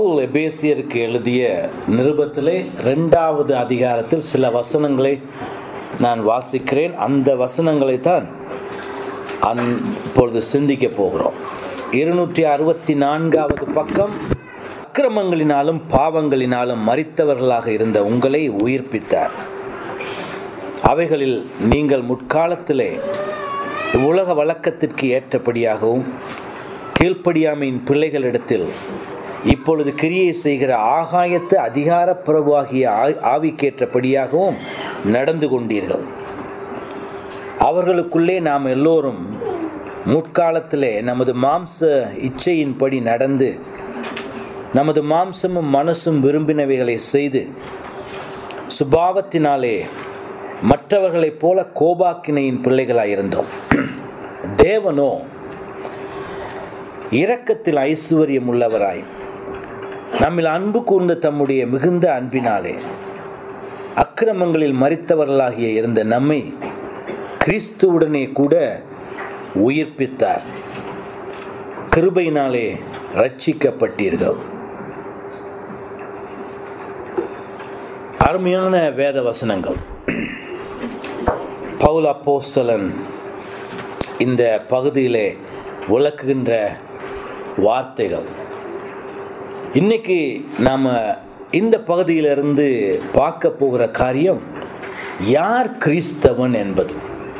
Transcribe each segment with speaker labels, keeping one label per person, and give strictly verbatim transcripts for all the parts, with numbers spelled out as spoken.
Speaker 1: பவுல் எபேசியருக்கு எழுதிய நிருபத்திலே இரண்டாவது அதிகாரத்தில் சில வசனங்களை நான் வாசிக்கிறேன். அந்த வசனங்களை தான் இப்பொழுது சிந்திக்க போகிறோம். இருநூற்றி அறுபத்தி நான்காவது பக்கம். அக்கிரமங்களினாலும் பாவங்களினாலும் மரித்தவர்களாக இருந்த உங்களை உயிர்ப்பித்தார். அவைகளில் நீங்கள் முற்காலத்திலே உலக வழக்கத்திற்கு ஏற்றபடியாகவும் கீழ்ப்படியாமையின் பிள்ளைகளிடத்தில் இப்பொழுது கிரியை செய்கிற ஆகாயத்து அதிகார பிரபுவாகிய ஆவிக்கேற்றபடியாகவும் நடந்து கொண்டீர்கள். அவர்களுக்குள்ளே நாம் எல்லோரும் முற்காலத்திலே நமது மாம்ச இச்சையின்படி நடந்து நமது மாம்சமும் மனசும் விரும்பினவைகளை செய்து சுபாவத்தினாலே மற்றவர்களைப் போல கோபாக்கினையின் பிள்ளைகளாயிருந்தோம். தேவனோ இரக்கத்தில் ஐசுவரியம் உள்ளவராய் நம்மில் அன்பு கூர்ந்த தம்முடைய மிகுந்த அன்பினாலே அக்கிரமங்களில் மரித்தவர்களாகிய இருந்த நம்மை கிறிஸ்துவுடனே கூட உயிர்ப்பித்தார். கிருபையினாலே ரட்சிக்கப்பட்டீர்கள். அருமையான வேத வசனங்கள். பவுல் அப்போஸ்தலன் இந்த பகுதியிலே விளக்குகின்ற வார்த்தைகள். இன்னைக்கு நாம் இந்த பகுதியிலிருந்து பார்க்க போகிற காரியம் யார் கிறிஸ்தவன் என்பது.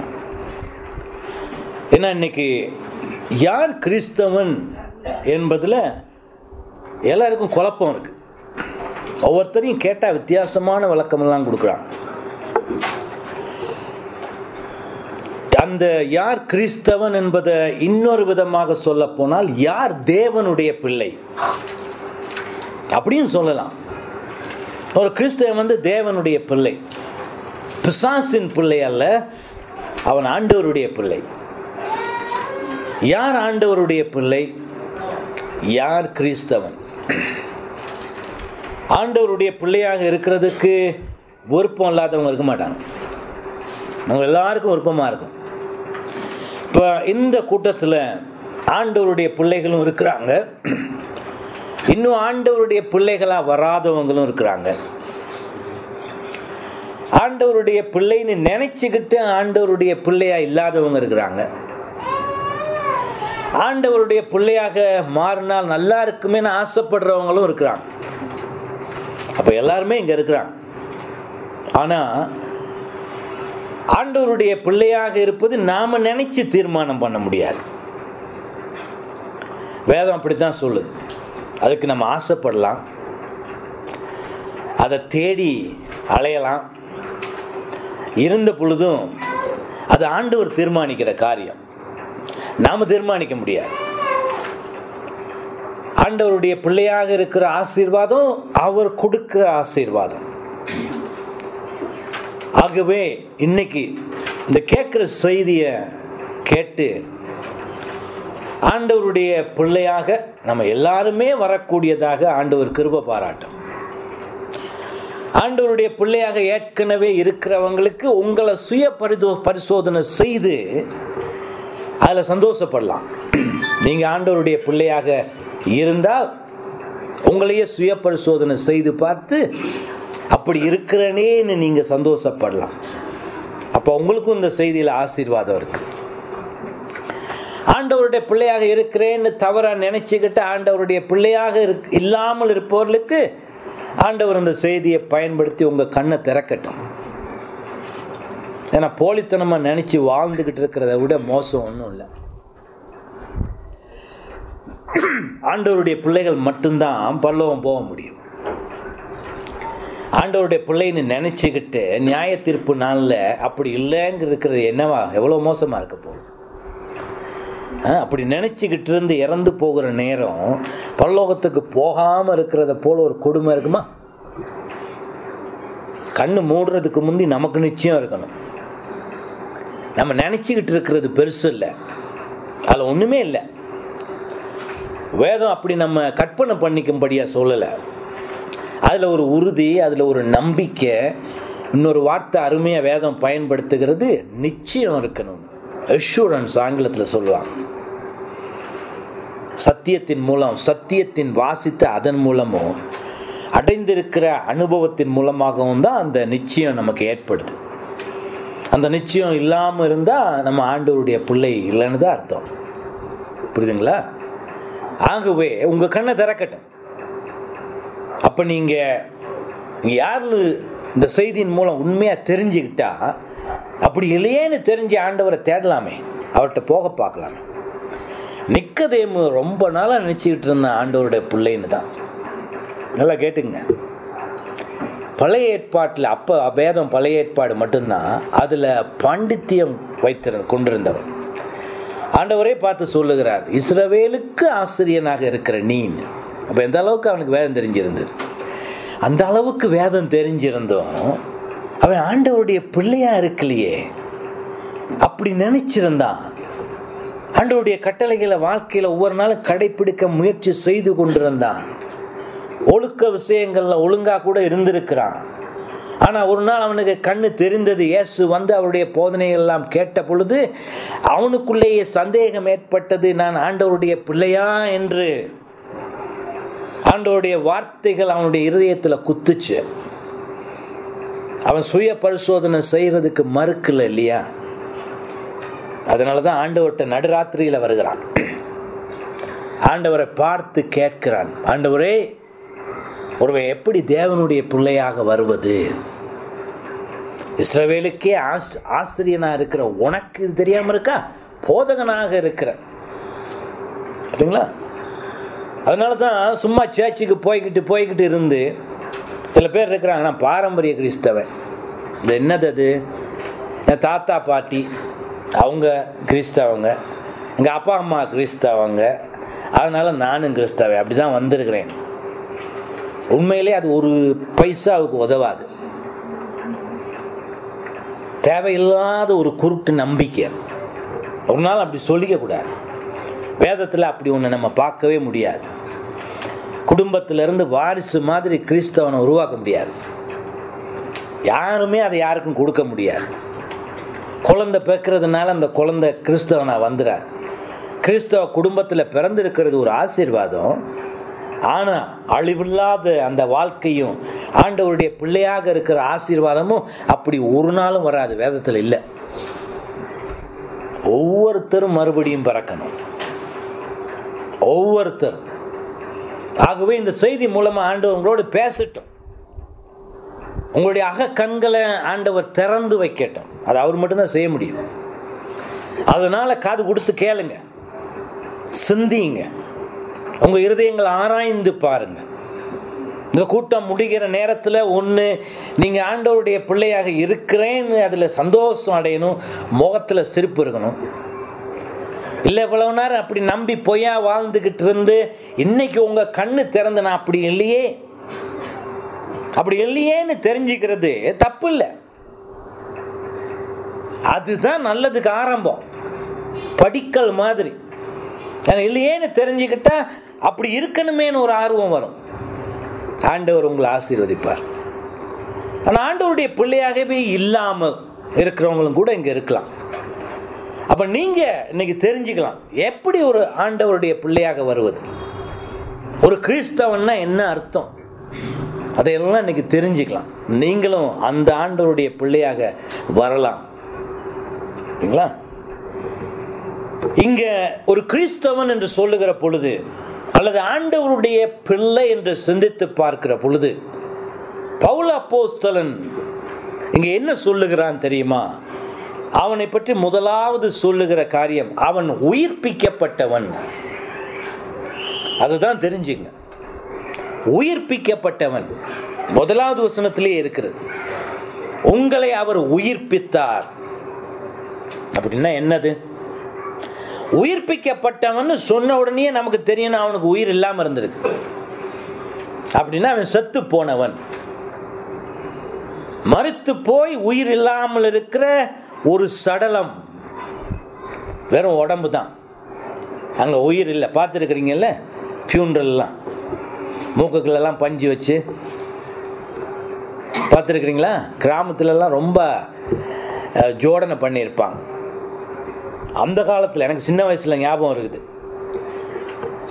Speaker 1: ஏன்னா இன்னைக்கு யார் கிறிஸ்தவன் என்பதில் எல்லாருக்கும் குழப்பம் இருக்கு. ஒவ்வொருத்தரையும் கேட்டால் வித்தியாசமான விளக்கமெல்லாம் கொடுக்குறாங்க. அந்த யார் கிறிஸ்தவன் என்பதை இன்னொரு விதமாக சொல்ல போனால் யார் தேவனுடைய பிள்ளை அப்படின்னு சொல்லலாம். ஒரு கிறிஸ்தவன் வந்து தேவனுடைய பிள்ளை, பிசாசின் பிள்ளை அல்ல, அவன் ஆண்டவருடைய பிள்ளை. யார் ஆண்டவருடைய பிள்ளை? யார் கிறிஸ்தவன்? ஆண்டவருடைய பிள்ளையாக இருக்கிறதுக்கு விருப்பம் இல்லாதவங்க இருக்க மாட்டாங்க. அவங்க எல்லாருக்கும் விருப்பமாக இருக்கும். இப்போ இந்த கூட்டத்தில் ஆண்டவருடைய பிள்ளைகளும் இருக்கிறாங்க, இன்னும் ஆண்டவருடைய பிள்ளைகளாக வராதவங்களும் இருக்கிறாங்க. ஆண்டவருடைய பிள்ளைன்னு நினைச்சுக்கிட்டு ஆண்டவருடைய பிள்ளையா இல்லாதவங்க இருக்கிறாங்க. ஆண்டவருடைய பிள்ளையாக மாறினால் நல்லா இருக்குமே ஆசைப்படுறவங்களும் இருக்கிறாங்க. அப்ப எல்லாருமே இங்க இருக்கிறாங்க. ஆனா ஆண்டவருடைய பிள்ளையாக இருப்பது நாம நினைச்சு தீர்மானம் பண்ண முடியாது. வேதம் அப்படித்தான் சொல்லுது. அதுக்கு நம்ம ஆசைப்படலாம், அதை தேடி அலையலாம். இருந்த பொழுதும் அது ஆண்டவர் தீர்மானிக்கிற காரியம், நாம தீர்மானிக்க முடியாது. ஆண்டவருடைய பிள்ளையாக இருக்கிற ஆசீர்வாதம் அவர் கொடுக்கிற ஆசீர்வாதம். ஆகவே இன்னைக்கு இந்த கேட்கிற செய்தியை கேட்டு ஆண்டவருடைய பிள்ளையாக நம்ம எல்லாருமே வரக்கூடியதாக ஆண்டவர் கிருபை பாராட்டும். ஆண்டவருடைய பிள்ளையாக ஏற்கனவே இருக்கிறவங்களுக்கு உங்களை சுய பரிதோ பரிசோதனை செய்து அதில் சந்தோஷப்படலாம். நீங்க ஆண்டவருடைய பிள்ளையாக இருந்தால் உங்களையே சுய பரிசோதனை செய்து பார்த்து அப்படி இருக்கிறனேன்னு நீங்க சந்தோஷப்படலாம். அப்போ உங்களுக்கும் இந்த செய்தியில் ஆசீர்வாதம் இருக்கு. ஆண்டவருடைய பிள்ளையாக இருக்கிறேன்னு தவறா நினைச்சுக்கிட்டு ஆண்டவருடைய பிள்ளையாக இல்லாமல் இருப்பவர்களுக்கு ஆண்டவர் இந்த செய்தியை பயன்படுத்தி உங்க கண்ணை திறக்கட்டும். ஏன்னா போலித்தனமா நினைச்சு வாழ்ந்துகிட்டு இருக்கிறத விட மோசம் ஒன்றும் இல்லை. ஆண்டவருடைய பிள்ளைகள் மட்டும்தான் பரலோகம் போக முடியும். ஆண்டவருடைய பிள்ளைன்னு நினைச்சுக்கிட்டு நியாய தீர்ப்பு நாளில் அப்படி இல்லைங்க இருக்கிறது என்னவா எவ்வளோ மோசமாக இருக்க போகுது. அப்படி நினைச்சுக்கிட்டு இருந்து இறந்து போகிற நேரம் பரலோகத்துக்கு போகாமல் இருக்கிறத போல ஒரு கொடுமை இருக்குமா? கண்ணு மூடுறதுக்கு முந்தி நமக்கு நிச்சயம் இருக்கணும். நம்ம நினைச்சுக்கிட்டு இருக்கிறது பெருசு இல்லை, அதில் ஒன்றுமே இல்லை. வேதம் அப்படி நம்ம கற்பனை பண்ணிக்கும்படியா சொல்லலை. அதில் ஒரு உறுதி, அதில் ஒரு நம்பிக்கை. இன்னொரு வார்த்தை அருமையாக வேதம் பயன்படுத்துகிறது, நிச்சயம் இருக்கணும். அஷூரன்ஸ் ஆங்கிலத்தில் சொல்லுவாங்க. சத்தியத்தின் மூலம், சத்தியத்தின் வாசித்த அதன் மூலமும் அடைந்திருக்கிற அனுபவத்தின் மூலமாகவும் தான் அந்த நிச்சயம் நமக்கு ஏற்படுது. அந்த நிச்சயம் இல்லாமல் இருந்தால் நம்ம ஆண்டவருடைய பிள்ளை இல்லைன்னு தான் அர்த்தம். புரியுதுங்களா? ஆகவே உங்கள் கண்ணை திறக்கட்டும். அப்போ நீங்கள் யாருன்னு இந்த செய்தியின் மூலம் உண்மையாக தெரிஞ்சுக்கிட்டா, அப்படி இல்லையேன்னு தெரிஞ்சு ஆண்டவரை தேடலாமே, அவர்கிட்ட போக பார்க்கலாமே. நிக்கதேமு ரொம்ப நாளாக நினச்சிக்கிட்டு இருந்தேன் ஆண்டவருடைய பிள்ளைன்னு தான். நல்லா கேட்டுங்க. பழைய ஏற்பாட்டில் அப்போ வேதம் பழைய ஏற்பாடு மட்டும்தான், அதில் பாண்டித்தியம் வைத்திரு கொண்டிருந்தவர். ஆண்டவரே பார்த்து சொல்லுகிறார், இஸ்ரவேலுக்கு ஆசிரியனாக இருக்கிற நீன்னு. அப்போ எந்த அளவுக்கு அவனுக்கு வேதம் தெரிஞ்சிருந்தது? அந்த அளவுக்கு வேதம் தெரிஞ்சிருந்தோம் அவன் ஆண்டவருடைய பிள்ளையா இருக்கலையே. அப்படி நினைச்சிருந்தான். ஆண்டவருடைய கட்டளைகளை வாழ்க்கையில் ஒவ்வொரு நாளும் கடைபிடிக்க முயற்சி செய்து கொண்டிருந்தான். ஒழுக்க விஷயங்கள்ல ஒழுங்கா கூட இருந்திருக்கிறான். ஆனா ஒரு நாள் அவனுக்கு கண்ணு தெரிந்தது. இயேசு வந்து அவருடைய போதனைகள் எல்லாம் கேட்ட பொழுது அவனுக்குள்ளேயே சந்தேகம் ஏற்பட்டது, நான் ஆண்டவருடைய பிள்ளையா என்று. ஆண்டவருடைய வார்த்தைகள் அவனுடைய இருதயத்துல குத்துச்சு. அவன் சுய பரிசோதனை செய்யறதுக்கு மறுக்கல இல்லையா? அதனாலதான் ஆண்டவர்கிட்ட நடுராத்திரியில வருகிறான். ஆண்டவரை பார்த்து கேட்கிறான், ஆண்டவரே, ஒருவன் எப்படி தேவனுடைய பிள்ளையாக வருவது? இஸ்ரவேலுக்கே ஆஸ் ஆசிரியனா இருக்கிற உனக்கு இது தெரியாம இருக்கா? போதகனாக இருக்கிற. சரிங்களா? அதனாலதான் சும்மா சேர்ச்சுக்கு போய்கிட்டு போய்கிட்டு இருந்து சில பேர் இருக்கிறாங்க, நான் பாரம்பரிய கிறிஸ்தவன். இது என்னது? அது என் தாத்தா பாட்டி அவங்க கிறிஸ்தவங்க, எங்கள் அப்பா அம்மா கிறிஸ்தவங்க, அதனால நானும் கிறிஸ்தவன், அப்படி தான் வந்திருக்கிறேன். உண்மையிலே அது ஒரு பைசாவுக்கு உதவாது. தேவையில்லாத ஒரு குருட்டு நம்பிக்கை. ஒரு நாள் அப்படி சொல்லிக்க கூடாது. வேதத்தில் அப்படி ஒன்று நம்ம பார்க்கவே முடியாது. குடும்பத்திலிருந்து வாரிசு மாதிரி கிறிஸ்தவனை உருவாக்க முடியாது. யாருமே அதை யாருக்கும் கொடுக்க முடியாது. குழந்தை பிறக்கிறதுனால அந்த குழந்தை கிறிஸ்தவனா வந்துடாது. கிறிஸ்தவ குடும்பத்தில் பிறந்திருக்கிறது ஒரு ஆசீர்வாதம். ஆனா அழிவில்லாத அந்த வாழ்க்கையும் ஆண்டவருடைய பிள்ளையாக இருக்கிற ஆசீர்வாதமும் அப்படி ஒரு நாளும் வராது. வேதத்தில் இல்லை. ஒவ்வொருத்தரும் மறுபடியும் பிறக்கணும், ஒவ்வொருத்தரும். ஆகவே இந்த செய்தி மூலமா ஆண்டவர் உங்களோடு பேசட்டும். உங்களுடைய அக கண்களை ஆண்டவர் திறந்து வைக்கட்டும். அது அவர் மட்டும்தான் செய்ய முடியும். அதனால காது கொடுத்து கேளுங்க, சிந்திங்க, உங்க இருதயங்களை ஆராய்ந்து பாருங்க. இந்த கூட்டம் முடிகிற நேரத்தில் ஒன்று, நீங்க ஆண்டவருடைய பிள்ளையாக இருக்கிறேன்னு அதுல சந்தோஷம் அடையணும், முகத்துல சிரிப்பு இருக்கணும். இல்லை இவ்வளவு நேரம் அப்படி நம்பி பொய்யா வாழ்ந்துகிட்டு இருந்து இன்னைக்கு உங்க கண்ணு திறந்து நான் அப்படி இல்லையே அப்படி இல்லையேன்னு தெரிஞ்சுக்கிறது தப்பு இல்லை. அதுதான் நல்லதுக்கு ஆரம்பம், படிக்கல் மாதிரி. இல்லையேன்னு தெரிஞ்சுக்கிட்டா அப்படி இருக்கணுமேனு ஒரு ஆர்வம் வரும். ஆண்டவர் உங்களை ஆசீர்வதிப்பார். ஆனால் ஆண்டவருடைய பிள்ளையாகவே இல்லாமல் இருக்கிறவங்களும் கூட இங்க இருக்கலாம். அப்ப நீங்க இன்னைக்கு தெரிஞ்சுக்கலாம் எப்படி ஒரு ஆண்டவருடைய பிள்ளையாக வருவது, ஒரு கிறிஸ்தவன்னா என்ன அர்த்தம், அதையெல்லாம் இன்னைக்கு தெரிஞ்சுக்கலாம். நீங்களும் அந்த ஆண்டவருடைய பிள்ளையாக வரலாம். இங்க ஒரு கிறிஸ்தவன் என்று சொல்லுகிற பொழுது அல்லது ஆண்டவருடைய பிள்ளை என்று சிந்தித்து பார்க்கிற பொழுது பவுல் அப்போஸ்தலன் இங்க என்ன சொல்லுகிறான் தெரியுமா? அவனை பற்றி முதலாவது சொல்லுகிற காரியம், அவன் உயிர்ப்பிக்கப்பட்டவன். அதுதான் தெரிஞ்சுங்க. உயிர்ப்பிக்கப்பட்டவன் முதலாவது வசனத்திலே இருக்கிறது. உங்களை அவர் உயிர்ப்பித்தார். அப்படின்னா என்னது? உயிர்ப்பிக்கப்பட்டவன் சொன்ன உடனே நமக்கு தெரியும் அவனுக்கு உயிர் இல்லாம இருந்திருக்கு. அப்படின்னா அவன் செத்து போனவன், மரித்து போய் உயிர் இல்லாமல் இருக்கிற ஒரு சடலம், வெறும் உடம்பு தான், அங்க உயிர் இல்லை. பார்த்துருக்கிறீங்கல்ல ஃபியூனரல்லாம், மூக்குகளெல்லாம் பஞ்சு வச்சு பார்த்துருக்கிறீங்களா? கிராமத்துலலாம் ரொம்ப ஜோடனை பண்ணியிருப்பாங்க. அந்த காலத்தில் எனக்கு சின்ன வயசுல ஞாபகம் இருக்குது.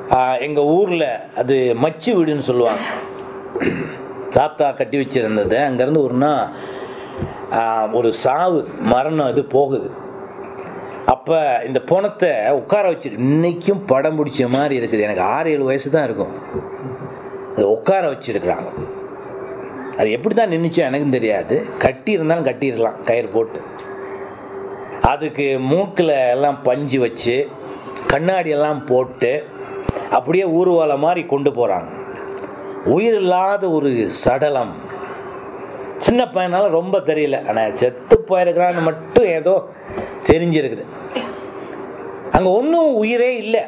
Speaker 1: எங்கள் ஊரில் அது மச்சு வீடுன்னு சொல்லுவாங்க. தாத்தா கட்டி வச்சுருந்தது. அங்கேருந்து ஒரு நாள் ஒரு சாவு மரணம் இது போகுது. அப்போ இந்த பொணத்தை உட்கார வச்சு, இன்னைக்கும் படம் பிடிச்ச மாதிரி இருக்குது, எனக்கு ஆறு ஏழு வயசு தான் இருக்கும், அதை உட்கார வச்சுருக்குறாங்க. அது எப்படி தான் நின்றுச்சோ எனக்கும் தெரியாது. கட்டி இருந்தாலும் கட்டிடலாம் கயிறு போட்டு. அதுக்கு மூக்கில் எல்லாம் பஞ்சு வச்சு கண்ணாடி எல்லாம் போட்டு அப்படியே ஊர்வலம் மாதிரி கொண்டு போகிறாங்க. உயிர் இல்லாத ஒரு சடலம். சின்ன பையனால ரொம்ப தெரியல, ஆனால் செத்து போயிருக்கிறான்னு மட்டும் ஏதோ தெரிஞ்சிருக்குது. அங்கே ஒன்றும் உயிரே இல்லை.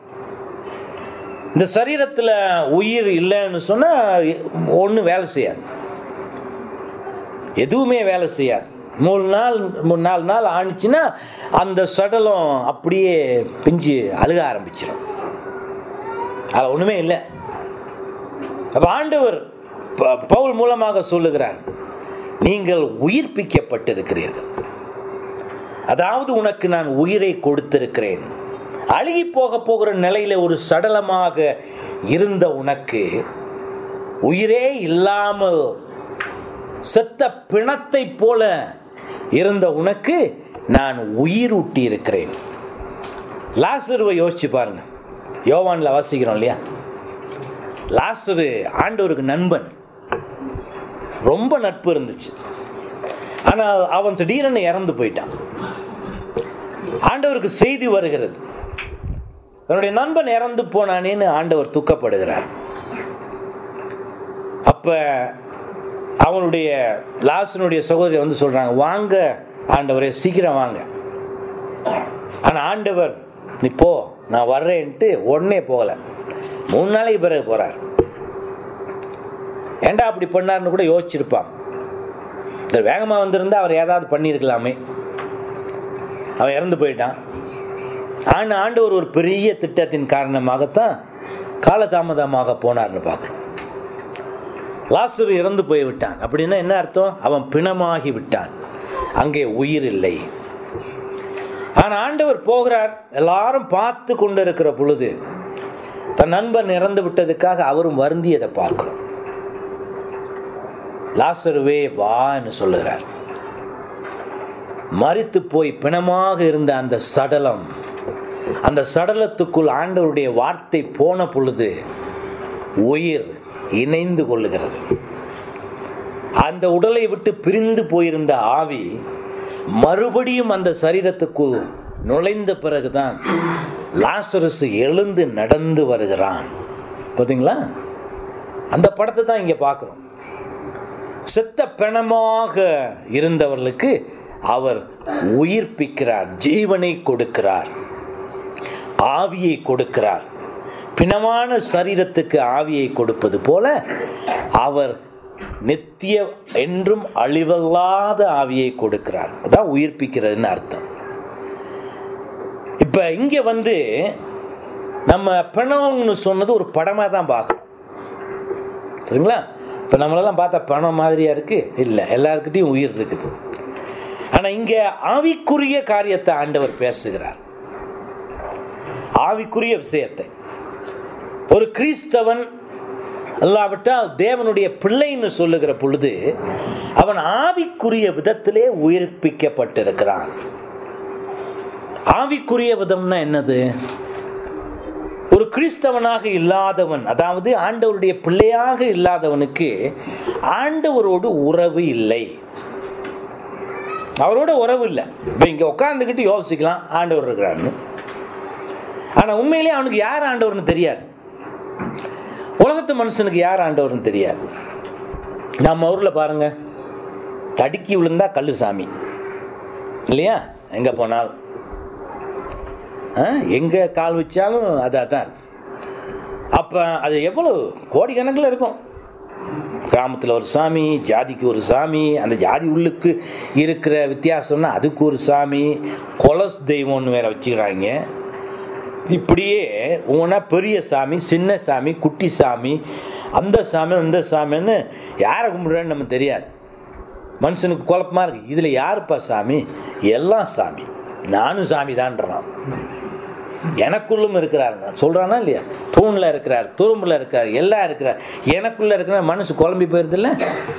Speaker 1: இந்த சரீரத்தில் உயிர் இல்லைன்னு சொன்னால் ஒன்றும் வேலை செய்யாது, எதுவுமே வேலை செய்யாது. மூணு நாள் மூணு நாலு நாள் ஆணுச்சுன்னா அந்த சடலம் அப்படியே பிஞ்சு அழுக ஆரம்பிச்சிடும். அது ஒன்றுமே இல்லை. அப்போ ஆண்டவர் பவுல் மூலமாக சொல்லுகிறார், நீங்கள் உயிர்ப்பிக்கப்பட்டிருக்கிறீர்கள். அதாவது உனக்கு நான் உயிரை கொடுத்திருக்கிறேன். அழுகி போக போகிற நிலையில ஒரு சடலமாக இருந்த உனக்கு, உயிரே இல்லாமல் செத்த பிணத்தை போல இருந்த உனக்கு நான் உயிர் ஊட்டி இருக்கிறேன். லாசருவை யோசிச்சு பாருங்க. யோவான்ல வாசிக்கிறோம் இல்லையா, லாசரு ஆண்டவருக்கு நண்பன், ரொம்ப நட்பு இருந்துச்சு. ஆனால் அவன் திடீரென இறந்து போயிட்டான். ஆண்டவருக்கு செய்தி வருகிறது, தன்னுடைய நண்பன் இறந்து போனானேன்னு ஆண்டவர் துக்கப்படுகிறார். அப்ப அவனுடைய லாசனுடைய சகோதரி வந்து சொல்றாங்க, வாங்க ஆண்டவரே, சீக்கிரம் வாங்க. ஆனா ஆண்டவர், நீ போ, நான் வர்றேன்ட்டு உடனே போகல, மூணு நாளைக்கு பிறகு போறார். ஏண்டா அப்படி பண்ணார்னு கூட யோசிச்சிருப்பான். வேகமா வந்திருந்தா அவர் ஏதாவது பண்ணியிருக்கலாமே. அவன் இறந்து போயிட்டான். ஆனா ஆண்டவர் ஒரு பெரிய திட்டத்தின் காரணமாகத்தான் காலதாமதமாக போனார்னு பார்க்கிறோம். லாசரு இறந்து போய் விட்டான். அப்படின்னா என்ன அர்த்தம்? அவன் பிணமாகி விட்டான், அங்கே உயிர் இல்லை. ஆனா ஆண்டவர் போகிறார். எல்லாரும் பார்த்து கொண்டு இருக்கிற பொழுது தன் நண்பன் இறந்து விட்டதுக்காக அவரும் வருந்தியதை பார்க்கிறோம். லாசருவே வான்னு சொல்லுகிறார். மரித்து போய் பிணமாக இருந்த அந்த சடலம், அந்த சடலத்துக்குள் ஆண்டவருடைய வார்த்தை போன பொழுது உயிர் இணைந்து கொள்ளுகிறது. அந்த உடலை விட்டு பிரிந்து போயிருந்த ஆவி மறுபடியும் அந்த சரீரத்துக்குள் நுழைந்த பிறகுதான் லாசரஸ் எழுந்து நடந்து வருகிறான். பார்த்தீங்களா? அந்த படத்தை தான் இங்க பார்க்கிறோம். செத்த பிணமாக இருந்தவர்களுக்கு அவர் உயிர்ப்பிக்கிறார், ஜீவனை கொடுக்கிறார், ஆவியை கொடுக்கிறார். பிணமான சரீரத்துக்கு ஆவியை கொடுப்பது போல அவர் நித்திய என்றும் அழிவில்லாத ஆவியை கொடுக்கிறார். அதான் உயிர்ப்பிக்கிறதுன்னு அர்த்தம். இப்ப இங்க வந்து நம்ம பிணம்னு சொன்னது ஒரு படமா தான் பார்க்கணும், சரிங்களா? இப்ப நம்மளெல்லாம் பார்த்தா பணம் மாதிரியா இருக்கு இல்லை, எல்லாருக்கிட்டையும் உயிர் இருக்குது. ஆனா இங்க ஆவிக்குரிய காரியத்தை ஆண்டவர் பேசுகிறார், ஆவிக்குரிய விஷயத்தை. ஒரு கிறிஸ்தவன் அல்லாவிட்டால் தேவனுடைய பிள்ளைன்னு சொல்லுகிற பொழுது அவன் ஆவிக்குரிய விதத்திலே உயிர்ப்பிக்கப்பட்டிருக்கிறான். ஆவிக்குரிய விதம்னா என்னது? ஒரு கிறிஸ்தவனாக இல்லாதவன், அதாவது ஆண்டவருடைய பிள்ளையாக இல்லாதவனுக்கு ஆண்டவரோடு உறவு இல்லை, அவரோட உறவு இல்லை. இப்போ இங்கே உட்காந்துக்கிட்டு யோசிக்கலாம் ஆண்டவர் இருக்கிறான்னு, ஆனால் உண்மையிலே அவனுக்கு யார் ஆண்டவர்னு தெரியாது. உலகத்து மனுஷனுக்கு யார் ஆண்டவர்னு தெரியாது. நம்ம ஊரில் பாருங்க, தடுக்கி விழுந்தா கல்லு சாமி இல்லையா? எங்கே போனாலும் எங்கே கால் வச்சாலும் அதாக தான். அப்போ அது எவ்வளோ கோடிக்கணக்கில் இருக்கும். கிராமத்தில் ஒரு சாமி, ஜாதிக்கு ஒரு சாமி, அந்த ஜாதி உள்ளுக்கு இருக்கிற வித்தியாசம்னா அதுக்கு ஒரு சாமி, கொலஸ் தெய்வம்னு வேற வச்சுக்கிறாங்க. இப்படியே ஒவ்வொன்றா பெரிய சாமி, சின்ன சாமி, குட்டி சாமி, அந்த சாமி இந்த சாமின்னு யாரை கும்பிடுறேன்னு நம்ம தெரியாது. மனுஷனுக்கு குழப்பமா இருக்கு, இதில் யாருப்பா சாமி? எல்லாம் சாமி, நானும் சாமி தான்றான். எனக்குள்ளும் இருக்கிறாருங்க சொல்றானா இல்லையா? தூண்ல இருக்கிறார், துரும்புல இருக்கிறார், எல்லாம் இருக்கிறார். எனக்குள்ள இருக்கிற மனசு குழம்பி போயிருது இல்ல?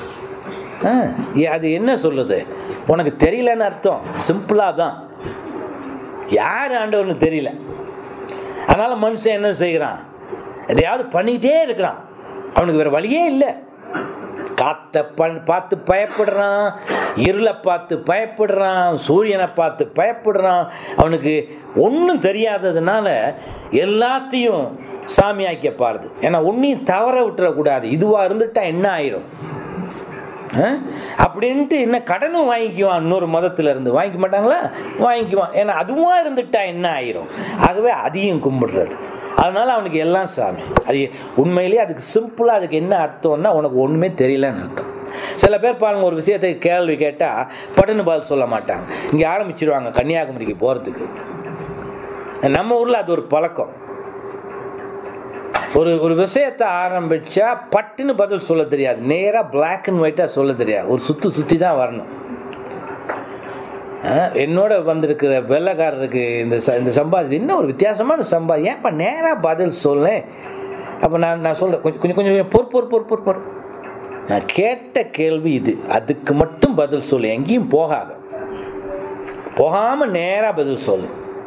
Speaker 1: அது என்ன சொல்லுது? உனக்கு தெரியலன்னு அர்த்தம். சிம்பிளா தான். யார் ஆண்டவர்னு தெரியல. அதனால மனுஷன் என்ன செய்கிறான்? எதையாவது பண்ணிக்கிட்டே இருக்கிறான். அவனுக்கு வேற வழியே இல்லை. காத்த பார்த்து பயப்படுறான், இருளை பார்த்து பயப்படுறான், சூரியனை பார்த்து பயப்படுறான். அவனுக்கு ஒன்றும் தெரியாததுனால எல்லாத்தையும் சாமியாக்க பாருது. ஏன்னா ஒன்றையும் தவற விட்டுறக்கூடாது. இதுவாக இருந்துட்டா என்ன ஆயிரும் அப்படின்ட்டு என்ன கடனும் வாங்கிக்குவான். இன்னொரு மதத்துல இருந்து வாங்கிக்க மாட்டாங்களா? வாங்கிக்குவான். ஏன்னா அதுவா இருந்துட்டா என்ன ஆயிரும். ஆகவே அதையும் கும்பிடுறது. அதனால அவனுக்கு எல்லாம் சாமி. அது உண்மையிலேயே அதுக்கு சிம்பிளா அதுக்கு என்ன அர்த்தம்னா உனக்கு ஒண்ணுமே தெரியலன்னு அர்த்தம். சில பேர் பாருங்க, ஒரு விஷயத்துக்கு கேள்வி கேட்டா பட்டுன்னு பதில் சொல்ல மாட்டாங்க. இங்க ஆரம்பிச்சிருவாங்க கன்னியாகுமரிக்கு போறதுக்கு. நம்ம ஊர்ல அது ஒரு பழக்கம். ஒரு ஒரு விஷயத்தை ஆரம்பிச்சா பட்டுன்னு பதில் சொல்ல தெரியாது. நேரா பிளாக் அண்ட் ஒயிட்டா சொல்ல தெரியாது. ஒரு சுத்து சுத்தி தான் வரணும். என்னோட வந்திருக்கிற வெள்ளைக்காரருக்கு இந்த இந்த சம்பாதி என்ன ஒரு வித்தியாசமான சம்பாதி, ஏன்ப்பா நேராக பதில் சொல்ல. அப்போ நான் நான் சொல்கிறேன் கொஞ்சம் கொஞ்சம் கொஞ்சம் பொறு பொறு பொறு பொறு பொறு நான் கேட்ட கேள்வி இது, அதுக்கு மட்டும் பதில் சொல்லு, எங்கேயும் போகாத, போகாமல் நேராக பதில் சொல்லு.